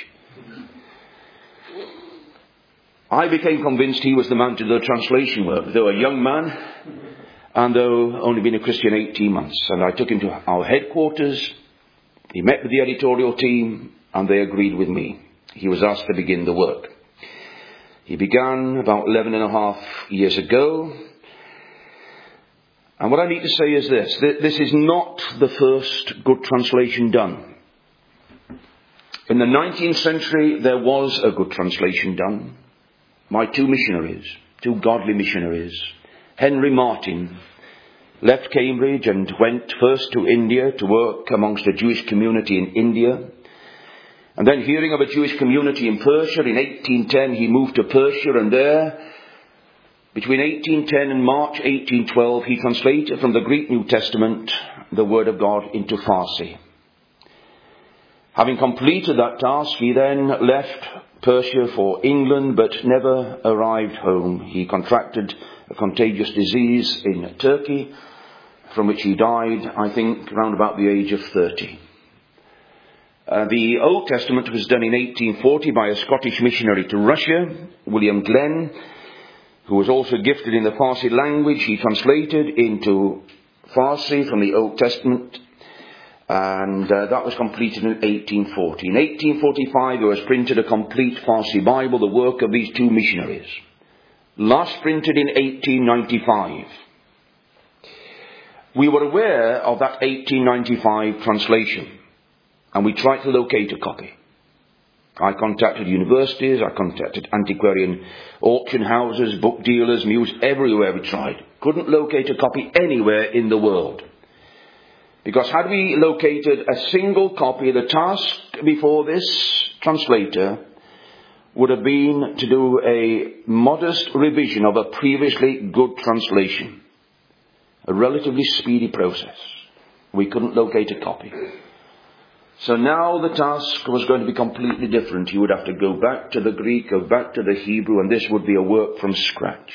I became convinced he was the man to do the translation work, though a young man, and though only been a Christian eighteen months. And I took him to our headquarters. He met with the editorial team, and they agreed with me. He was asked to begin the work. He began about eleven and a half years ago. And what I need to say is this. This is not the first good translation done. In the nineteenth century, there was a good translation done by two missionaries, two godly missionaries. Henry Martin left Cambridge and went first to India to work amongst a Jewish community in India. And then, hearing of a Jewish community in Persia in eighteen ten, he moved to Persia, and there, between eighteen ten and March eighteen twelve, he translated from the Greek New Testament the Word of God into Farsi. Having completed that task, he then left Persia for England, but never arrived home. He contracted a contagious disease in Turkey, from which he died, I think, around about the age of thirty. Uh, the Old Testament was done in eighteen forty by a Scottish missionary to Russia, William Glenn, who was also gifted in the Farsi language. He translated into Farsi from the Old Testament, and uh, that was completed in eighteen forty. In eighteen forty-five, there was printed a complete Farsi Bible, the work of these two missionaries. Last printed in eighteen ninety-five. We were aware of that eighteen ninety-five translation, and we tried to locate a copy. I contacted universities, I contacted antiquarian auction houses, book dealers, museums, everywhere we tried. Couldn't locate a copy anywhere in the world. Because had we located a single copy, the task before this translator would have been to do a modest revision of a previously good translation. A relatively speedy process. We couldn't locate a copy. So now the task was going to be completely different. He would have to go back to the Greek, go back to the Hebrew, and this would be a work from scratch.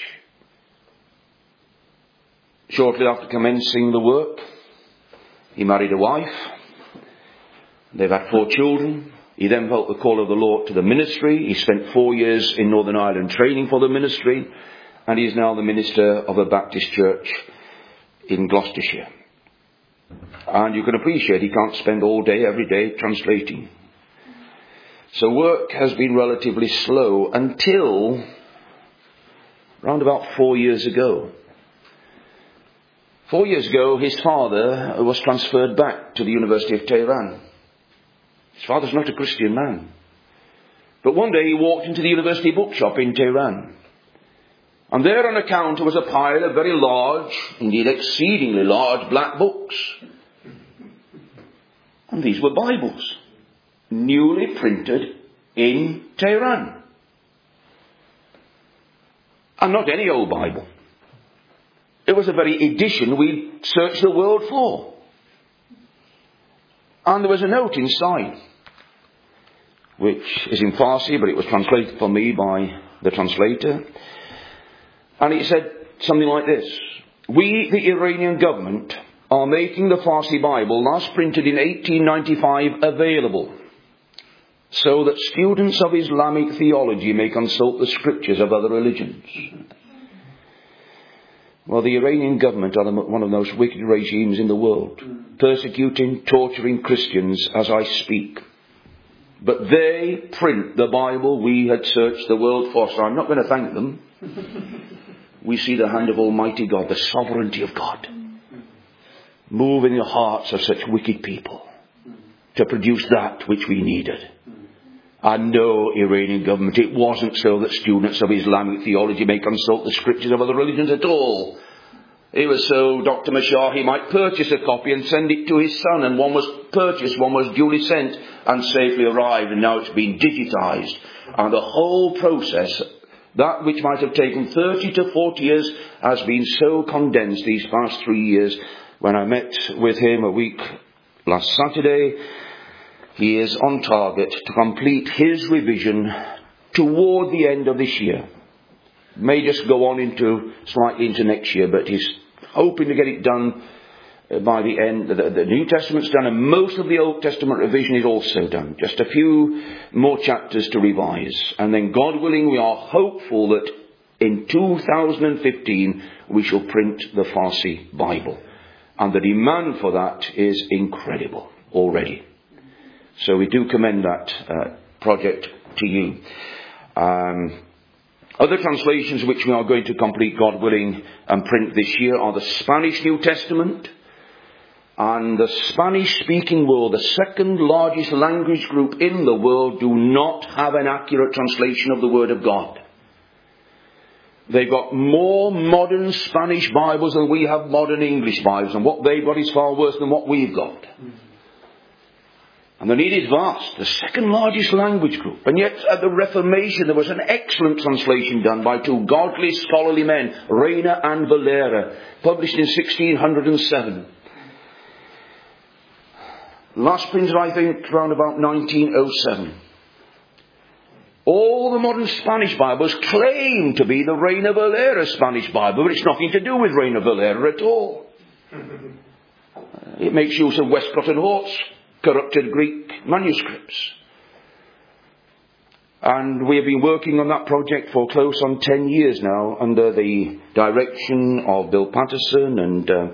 Shortly after commencing the work, he married a wife. They've had four children. He then felt the call of the Lord to the ministry. He spent four years in Northern Ireland training for the ministry, and he is now the minister of a Baptist church in Gloucestershire. And you can appreciate he can't spend all day, every day, translating. So work has been relatively slow until around about four years ago. Four years ago, his father was transferred back to the University of Tehran. His father's not a Christian man. But one day he walked into the university bookshop in Tehran. And there on a counter was a pile of very large, indeed exceedingly large, black books. And these were Bibles, newly printed in Tehran. And not any old Bible. It was the very edition we searched the world for. And there was a note inside, which is in Farsi, but it was translated for me by the translator. And it said something like this: "We, the Iranian government, are making the Farsi Bible, last printed in eighteen ninety-five, available, so that students of Islamic theology may consult the scriptures of other religions." Well, the Iranian government are one of the most wicked regimes in the world, persecuting, torturing Christians as I speak. But they print the Bible we had searched the world for, so I'm not going to thank them. We see the hand of Almighty God, the sovereignty of God, move in the hearts of such wicked people to produce that which we needed. And no, Iranian government, it wasn't so that students of Islamic theology may consult the scriptures of other religions at all. It was so Doctor Mashahi might purchase a copy and send it to his son, and one was purchased, one was duly sent and safely arrived, and now it's been digitized. And the whole process, that which might have taken thirty to forty years, has been so condensed these past three years. When I met with him a week last Saturday, he is on target to complete his revision toward the end of this year. May just go on into slightly into next year, but he's hoping to get it done by the end. The, the New Testament's done, and most of the Old Testament revision is also done. Just a few more chapters to revise. And then, God willing, we are hopeful that in two thousand fifteen we shall print the Farsi Bible. And the demand for that is incredible already. So we do commend that uh, project to you. Um, other translations which we are going to complete, God willing, and print this year are the Spanish New Testament. And the Spanish-speaking world, the second largest language group in the world, do not have an accurate translation of the Word of God. They've got more modern Spanish Bibles than we have modern English Bibles. And what they've got is far worse than what we've got. And the need is vast, the second largest language group. And yet at the Reformation there was an excellent translation done by two godly scholarly men, Reina and Valera, published in sixteen oh seven. Last printed, I think, around about nineteen oh seven. All the modern Spanish Bibles claim to be the Reina Valera Spanish Bible, but it's nothing to do with Reina Valera at all. It makes use of Westcott and Hort's corrupted Greek manuscripts. And we have been working on that project for close on ten years now, under the direction of Bill Patterson and uh,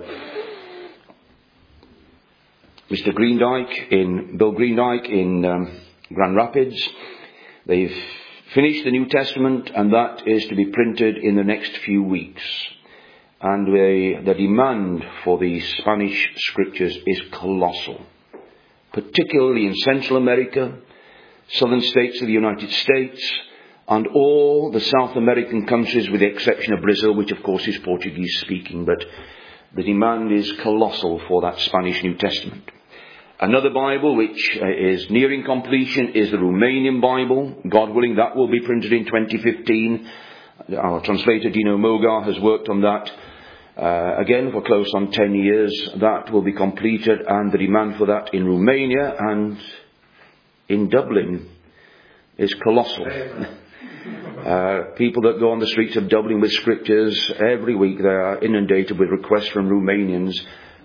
Mister Greendyke in Bill Greendyke in um, Grand Rapids. They've finished the New Testament, and that is to be printed in the next few weeks. And the, the demand for the Spanish scriptures is colossal, particularly in Central America, southern states of the United States, and all the South American countries, with the exception of Brazil, which of course is Portuguese speaking. But the demand is colossal for that Spanish New Testament. Another Bible which is nearing completion is the Romanian Bible. God willing, that will be printed in twenty fifteen. Our translator Dino Mogar has worked on that uh, again for close on ten years. That will be completed, and the demand for that in Romania and in Dublin is colossal. uh, people that go on the streets of Dublin with scriptures, every week they are inundated with requests from Romanians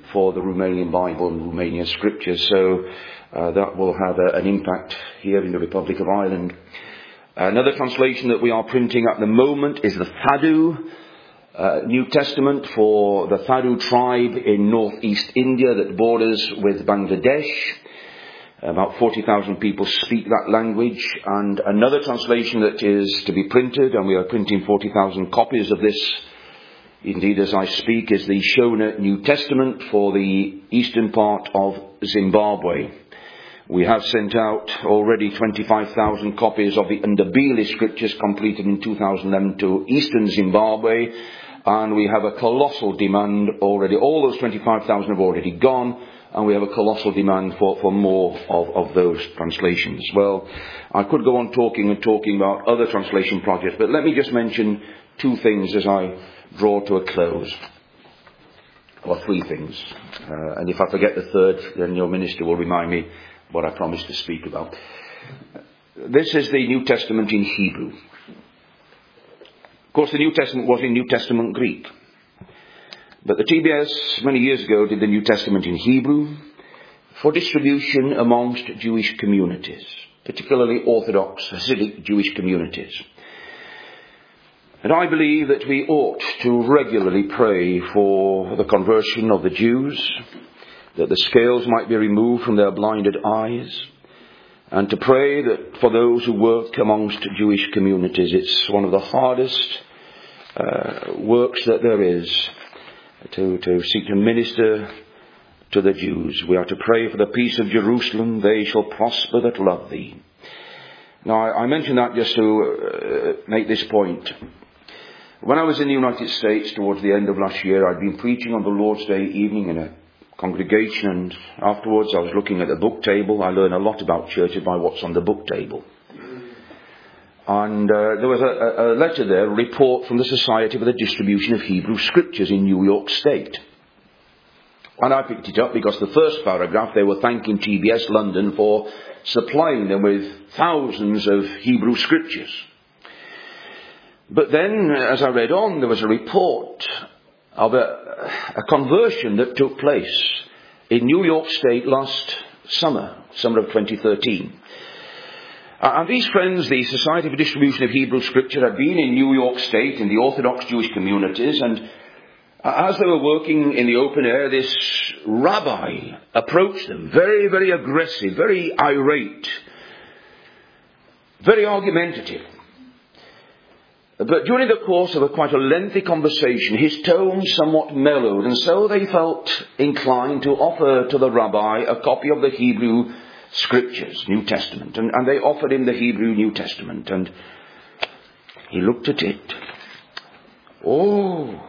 for the Romanian Bible and Romanian Scriptures. So uh, that will have a, an impact here in the Republic of Ireland. Another translation that we are printing at the moment is the Thadu uh, New Testament for the Thadu tribe in northeast India that borders with Bangladesh. About forty thousand people speak that language. And another translation that is to be printed, and we are printing forty thousand copies of this, indeed as I speak, is the Shona New Testament for the eastern part of Zimbabwe. We have sent out already twenty-five thousand copies of the Ndebele Scriptures completed in two thousand eleven to eastern Zimbabwe, and we have a colossal demand already. All those twenty-five thousand have already gone, and we have a colossal demand for, for more of, of those translations. Well, I could go on talking and talking about other translation projects, but let me just mention two things as I draw to a close. Or three things. Uh, and if I forget the third, then your minister will remind me what I promised to speak about. This is the New Testament in Hebrew. Of course, the New Testament was in New Testament Greek. But the T B S many years ago did the New Testament in Hebrew for distribution amongst Jewish communities, particularly Orthodox Hasidic Jewish communities. And I believe that we ought to regularly pray for the conversion of the Jews, that the scales might be removed from their blinded eyes, and to pray that for those who work amongst Jewish communities. It's one of the hardest uh, works that there is, to, to seek to minister to the Jews. We are to pray for the peace of Jerusalem. They shall prosper that love thee. Now, I, I mention that just to uh, make this point. When I was in the United States towards the end of last year, I'd been preaching on the Lord's Day evening in a congregation, and afterwards I was looking at the book table. I learn a lot about churches by what's on the book table. And uh, there was a, a letter there, a report from the Society for the Distribution of Hebrew Scriptures in New York State. And I picked it up because the first paragraph, they were thanking T B S London for supplying them with thousands of Hebrew Scriptures. But then, as I read on, there was a report of a, a conversion that took place in New York State last summer, summer of twenty thirteen. Uh, and these friends, the Society for Distribution of Hebrew Scripture, had been in New York State in the Orthodox Jewish communities, and as they were working in the open air, this rabbi approached them, very, very aggressive, very irate, very argumentative. But during the course of a quite a lengthy conversation, his tone somewhat mellowed, and so they felt inclined to offer to the rabbi a copy of the Hebrew Scriptures, New Testament. And, and they offered him the Hebrew New Testament, and he looked at it. Oh,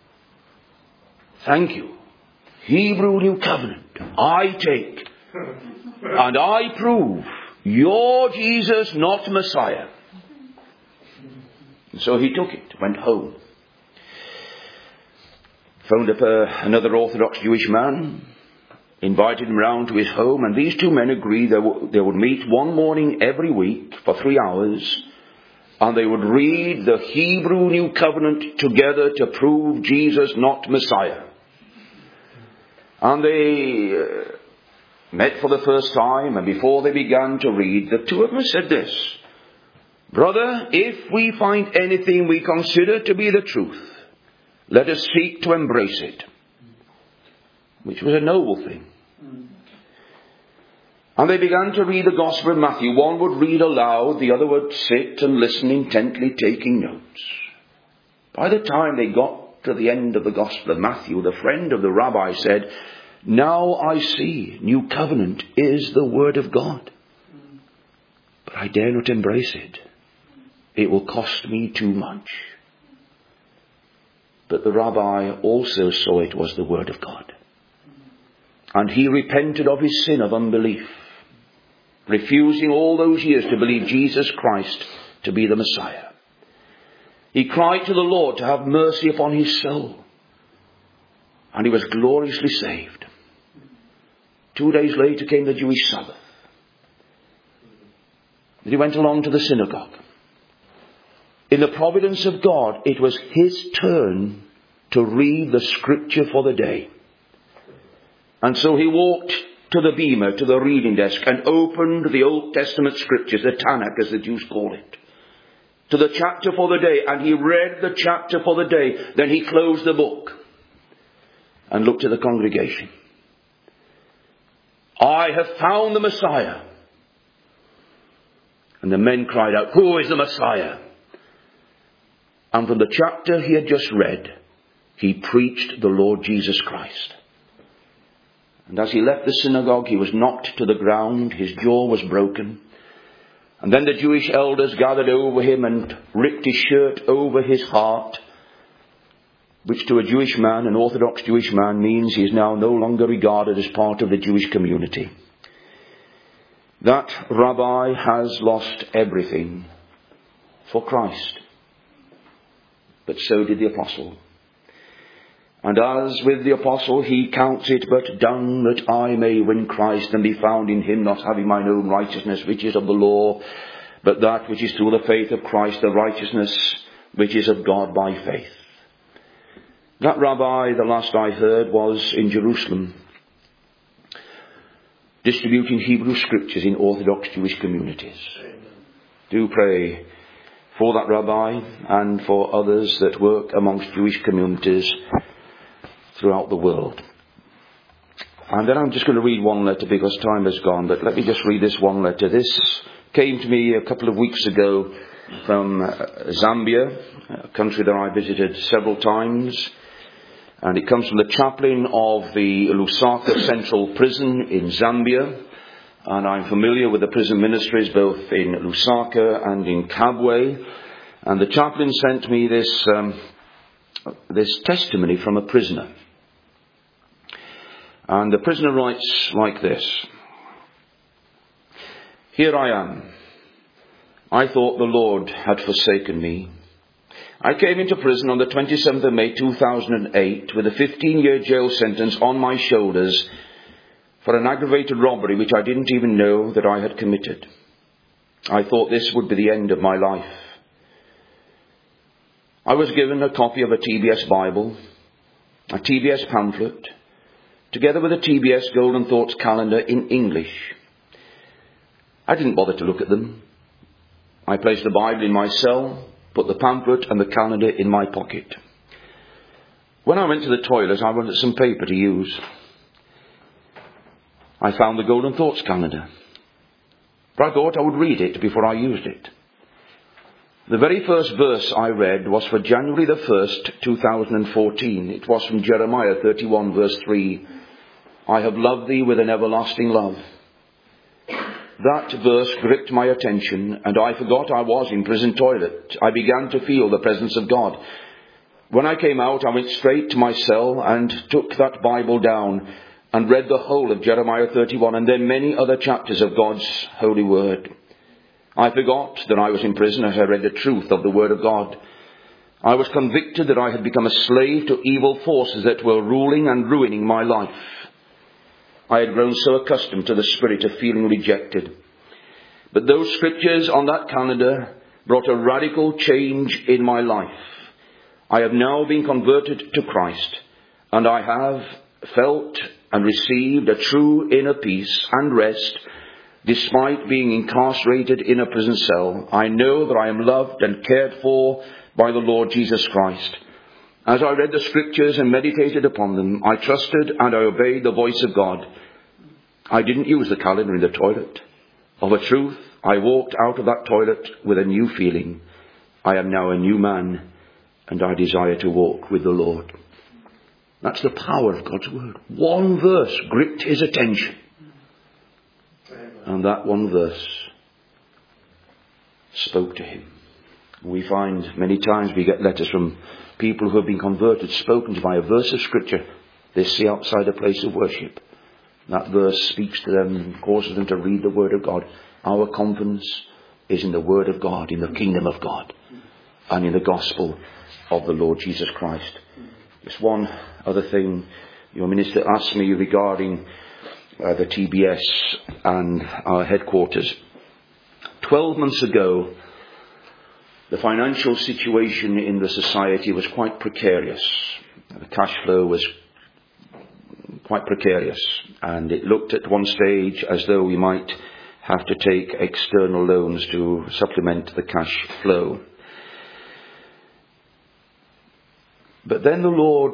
thank you. Hebrew New Covenant. I take and I prove you're Jesus, not Messiah. And so he took it, went home. Phoned up uh, another Orthodox Jewish man, invited him round to his home, and these two men agreed they, w- they would meet one morning every week for three hours, and they would read the Hebrew New Covenant together to prove Jesus not Messiah. And they uh, met for the first time, and before they began to read, the two of them said this: Brother, if we find anything we consider to be the truth, let us seek to embrace it. Which was a noble thing. And they began to read the Gospel of Matthew. One would read aloud, the other would sit and listen intently, taking notes. By the time they got to the end of the Gospel of Matthew, the friend of the rabbi said, now I see, New Covenant is the Word of God. But I dare not embrace it. It will cost me too much. But the rabbi also saw it was the Word of God. And he repented of his sin of unbelief, refusing all those years to believe Jesus Christ to be the Messiah. He cried to the Lord to have mercy upon his soul. And he was gloriously saved. Two days later came the Jewish Sabbath. He went along to the synagogue. In the providence of God, it was his turn to read the Scripture for the day. And so he walked to the bema, to the reading desk, and opened the Old Testament scriptures, the Tanakh as the Jews call it, to the chapter for the day, and he read the chapter for the day. Then he closed the book and looked at the congregation. I have found the Messiah. And the men cried out, who is the Messiah? And from the chapter he had just read, he preached the Lord Jesus Christ. And as he left the synagogue, he was knocked to the ground. His jaw was broken. And then the Jewish elders gathered over him and ripped his shirt over his heart, which to a Jewish man, an Orthodox Jewish man, means he is now no longer regarded as part of the Jewish community. That rabbi has lost everything for Christ. But so did the apostle. And as with the apostle, he counts it but dung that I may win Christ and be found in him, not having mine own righteousness, which is of the law, but that which is through the faith of Christ, the righteousness which is of God by faith. That rabbi, the last I heard, was in Jerusalem, distributing Hebrew scriptures in Orthodox Jewish communities. Do pray for that rabbi and for others that work amongst Jewish communities throughout the world. And then I'm just going to read one letter because time has gone, but let me just read this one letter. This came to me a couple of weeks ago from Zambia, a country that I visited several times. And it comes from the chaplain of the Lusaka Central Prison in Zambia. And I'm familiar with the prison ministries both in Lusaka and in Kabwe. And the chaplain sent me this, um, this testimony from a prisoner. And the prisoner writes like this. Here I am. I thought the Lord had forsaken me. I came into prison on the twenty-seventh of May two thousand eight with a fifteen-year jail sentence on my shoulders for an aggravated robbery which I didn't even know that I had committed. I thought this would be the end of my life. I was given a copy of a T B S Bible, a T B S pamphlet, together with a T B S Golden Thoughts calendar in English. I didn't bother to look at them. I placed the Bible in my cell, put the pamphlet and the calendar in my pocket. When I went to the toilet, I wanted some paper to use. I found the Golden Thoughts calendar. But I thought I would read it before I used it. The very first verse I read was for January the first, two thousand fourteen. It was from Jeremiah thirty-one verse three. I have loved thee with an everlasting love. That verse gripped my attention, and I forgot I was in prison toilet. I began to feel the presence of God. When I came out, I went straight to my cell and took that Bible down and read the whole of Jeremiah thirty-one and then many other chapters of God's holy word. I forgot that I was in prison as I read the truth of the word of God. I was convicted that I had become a slave to evil forces that were ruling and ruining my life. I had grown so accustomed to the spirit of feeling rejected. But those scriptures on that calendar brought a radical change in my life. I have now been converted to Christ, and I have felt and received a true inner peace and rest despite being incarcerated in a prison cell. I know that I am loved and cared for by the Lord Jesus Christ. As I read the scriptures and meditated upon them, I trusted and I obeyed the voice of God. I didn't use the calendar in the toilet. Of a truth, I walked out of that toilet with a new feeling. I am now a new man, and I desire to walk with the Lord. That's the power of God's word. One verse gripped his attention. And that one verse spoke to him. We find many times we get letters from people who have been converted, spoken to by a verse of scripture they see outside a place of worship. That verse speaks to them and causes them to read the word of God. Our confidence is in the word of God, in the kingdom of God, and in the gospel of the Lord Jesus Christ. Just one other thing. Your minister asked me regarding uh, the T B S and our headquarters. Twelve months ago, the financial situation in the society was quite precarious. The cash flow was quite precarious, and it looked at one stage as though we might have to take external loans to supplement the cash flow. But then the Lord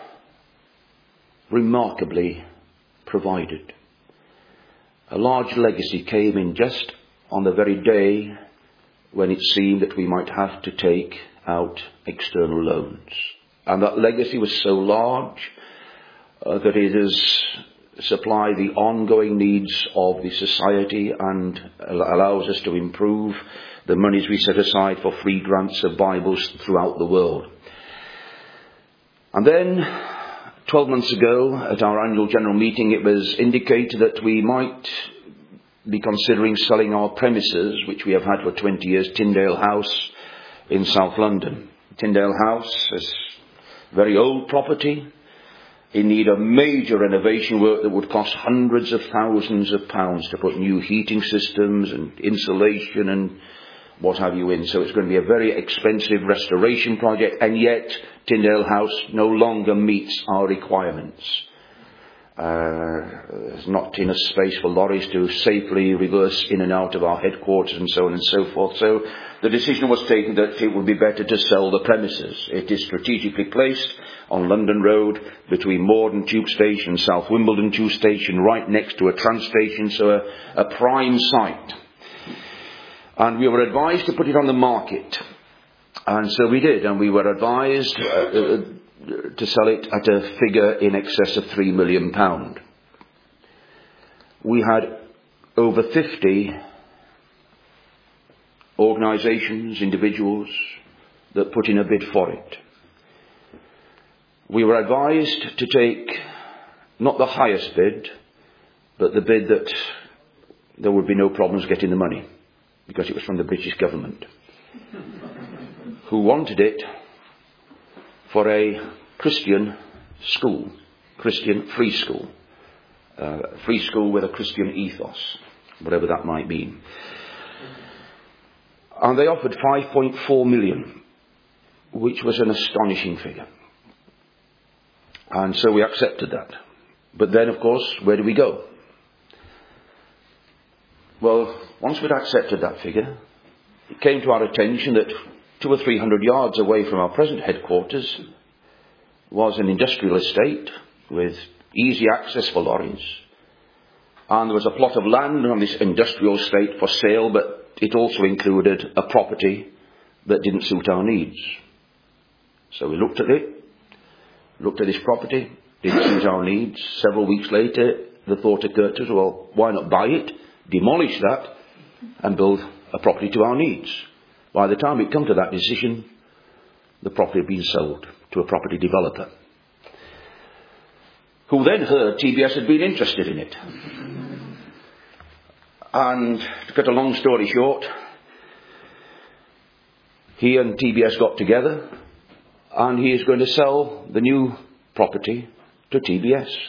remarkably provided. A large legacy came in just on the very day when it seemed that we might have to take out external loans. And that legacy was so large uh, that it has supplied the ongoing needs of the society and allows us to improve the monies we set aside for free grants of Bibles throughout the world. And then, twelve months ago, at our annual general meeting, it was indicated that we might be considering selling our premises, which we have had for twenty years, Tyndale House in South London. Tyndale House is very old property, in need of major renovation work that would cost hundreds of thousands of pounds to put new heating systems and insulation and what have you in. So it's going to be a very expensive restoration project, and yet Tyndale House no longer meets our requirements. Uh, there's not enough space for lorries to safely reverse in and out of our headquarters and so on and so forth. So the decision was taken that it would be better to sell the premises. It is strategically placed on London Road between Morden Tube Station and South Wimbledon Tube Station, right next to a tram station, so a, a prime site. And we were advised to put it on the market. And so we did, and we were advised uh, uh, to sell it at a figure in excess of three million pounds. We had over fifty organisations, individuals that put in a bid for it. We were advised to take not the highest bid, but the bid that there would be no problems getting the money, because it was from the British government, who wanted it for a Christian school, Christian free school, uh, free school with a Christian ethos, whatever that might mean. And they offered five point four million, which was an astonishing figure. And so we accepted that. But then, of course, where do we go? Well, once we'd accepted that figure, it came to our attention that two or three hundred yards away from our present headquarters was an industrial estate with easy access for lorries. And there was a plot of land on this industrial estate for sale, but it also included a property that didn't suit our needs. So we looked at it, looked at this property, didn't suit our needs. Several weeks later, the thought occurred to us, well, why not buy it, demolish that, and build a property to our needs? By the time we'd come to that decision, the property had been sold to a property developer, who then heard T B S had been interested in it. And to cut a long story short, he and T B S got together, and he is going to sell the new property to T B S.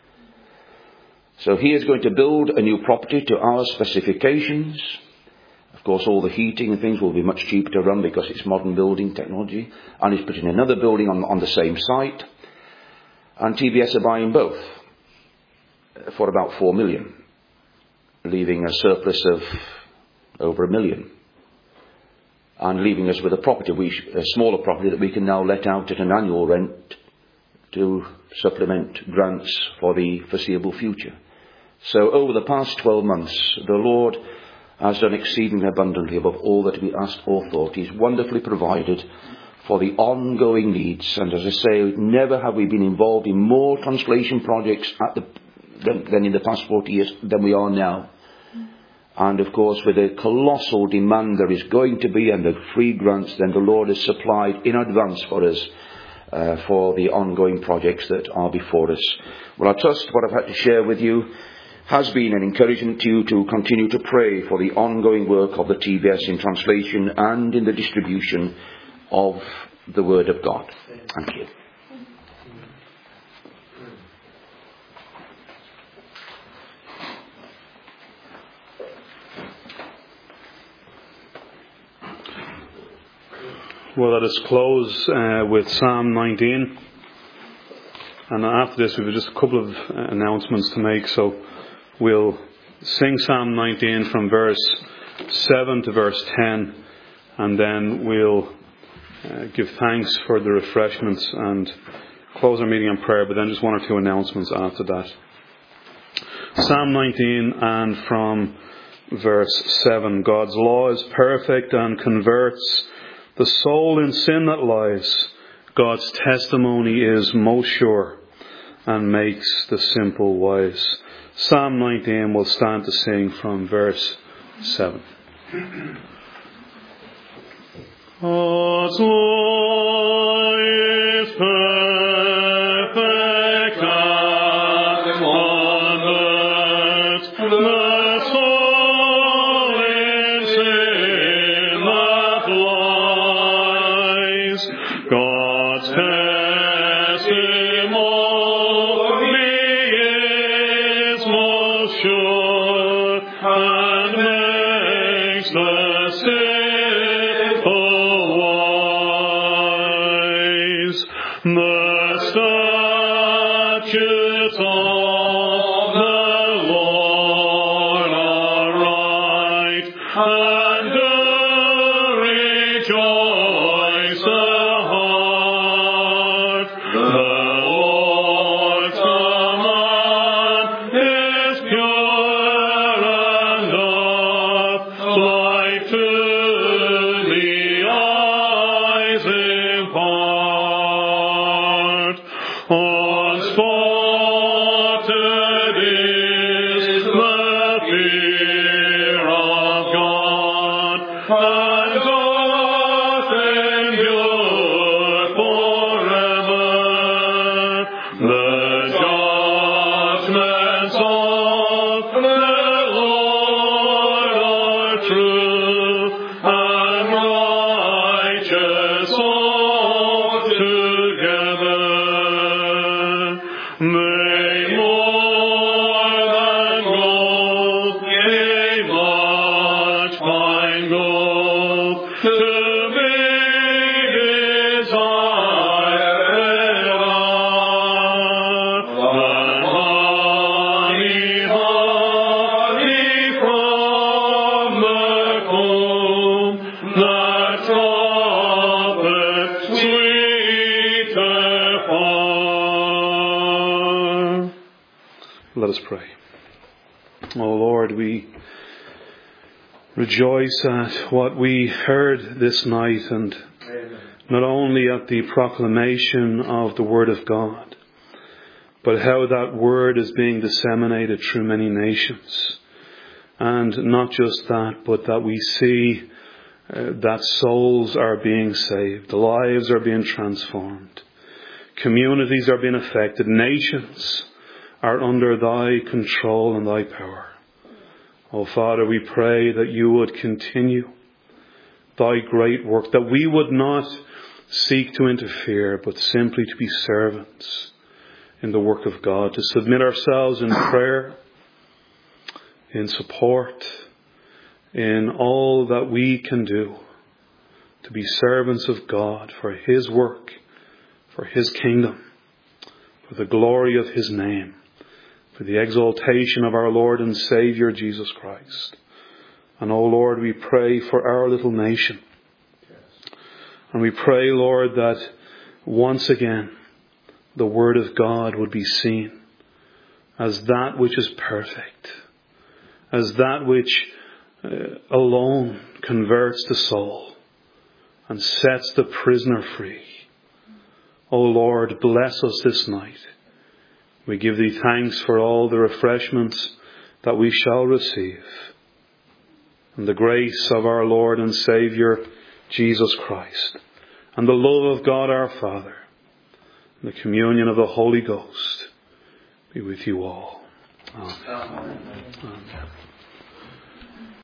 So he is going to build a new property to our specifications. Of course, all the heating and things will be much cheaper to run because it's modern building technology. And he's putting another building on, on the same site. And T B S are buying both for about four million, leaving a surplus of over a million, and leaving us with a property, we, a smaller property that we can now let out at an annual rent to supplement grants for the foreseeable future. So over the past twelve months, the Lord has done exceedingly abundantly above all that we asked or thought. He's wonderfully provided for the ongoing needs. And as I say, never have we been involved in more translation projects at the, than, than in the past forty years than we are now. And of course, with the colossal demand there is going to be and the free grants, then the Lord has supplied in advance for us uh, for the ongoing projects that are before us. Well, I trust what I've had to share with you has been an encouragement to you to continue to pray for the ongoing work of the T B S in translation and in the distribution of the Word of God. Thank you. Well, let us close uh, with Psalm nineteen. And after this, we have just a couple of announcements to make. So we'll sing Psalm nineteen from verse seven to verse ten, and then we'll uh, give thanks for the refreshments and close our meeting in prayer, but then just one or two announcements after that. Psalm nineteen, and from verse seven. God's law is perfect and converts the soul in sin that lies. God's testimony is most sure and makes the simple wise. Psalm nineteen will stand to sing from verse seven. God's law is perfect and converts the soul in sin that lies. God's testimony is most sure and makes the simple wise. The statutes of the Lord are right, and do rejoice the heart. The Lord's command is pure and of light to the eyes impart. Unspotted is the fear of God, and doth endure forever. The judgments of the Lord are true and righteous altogether. They more than gold, yea, much fine gold, to be desired are. But honey, honey from the comb, that dropeth sweeter far. Let us pray. O Lord, we rejoice at what we heard this night, and not only at the proclamation of the Word of God, but how that Word is being disseminated through many nations. And not just that, but that we see uh, that souls are being saved, lives are being transformed, communities are being affected, nations are under thy control and thy power. Oh Father, we pray that you would continue thy great work, that we would not seek to interfere, but simply to be servants in the work of God, to submit ourselves in prayer, in support, in all that we can do, to be servants of God for his work, for his kingdom, for the glory of his name, for the exaltation of our Lord and Saviour Jesus Christ. And, O Lord, we pray for our little nation. And we pray, Lord, that once again the Word of God would be seen as that which is perfect, as that which uh, alone converts the soul and sets the prisoner free. O Lord, bless us this night. We give thee thanks for all the refreshments that we shall receive. And the grace of our Lord and Saviour, Jesus Christ, and the love of God our Father, and the communion of the Holy Ghost be with you all. Amen. Amen. Amen.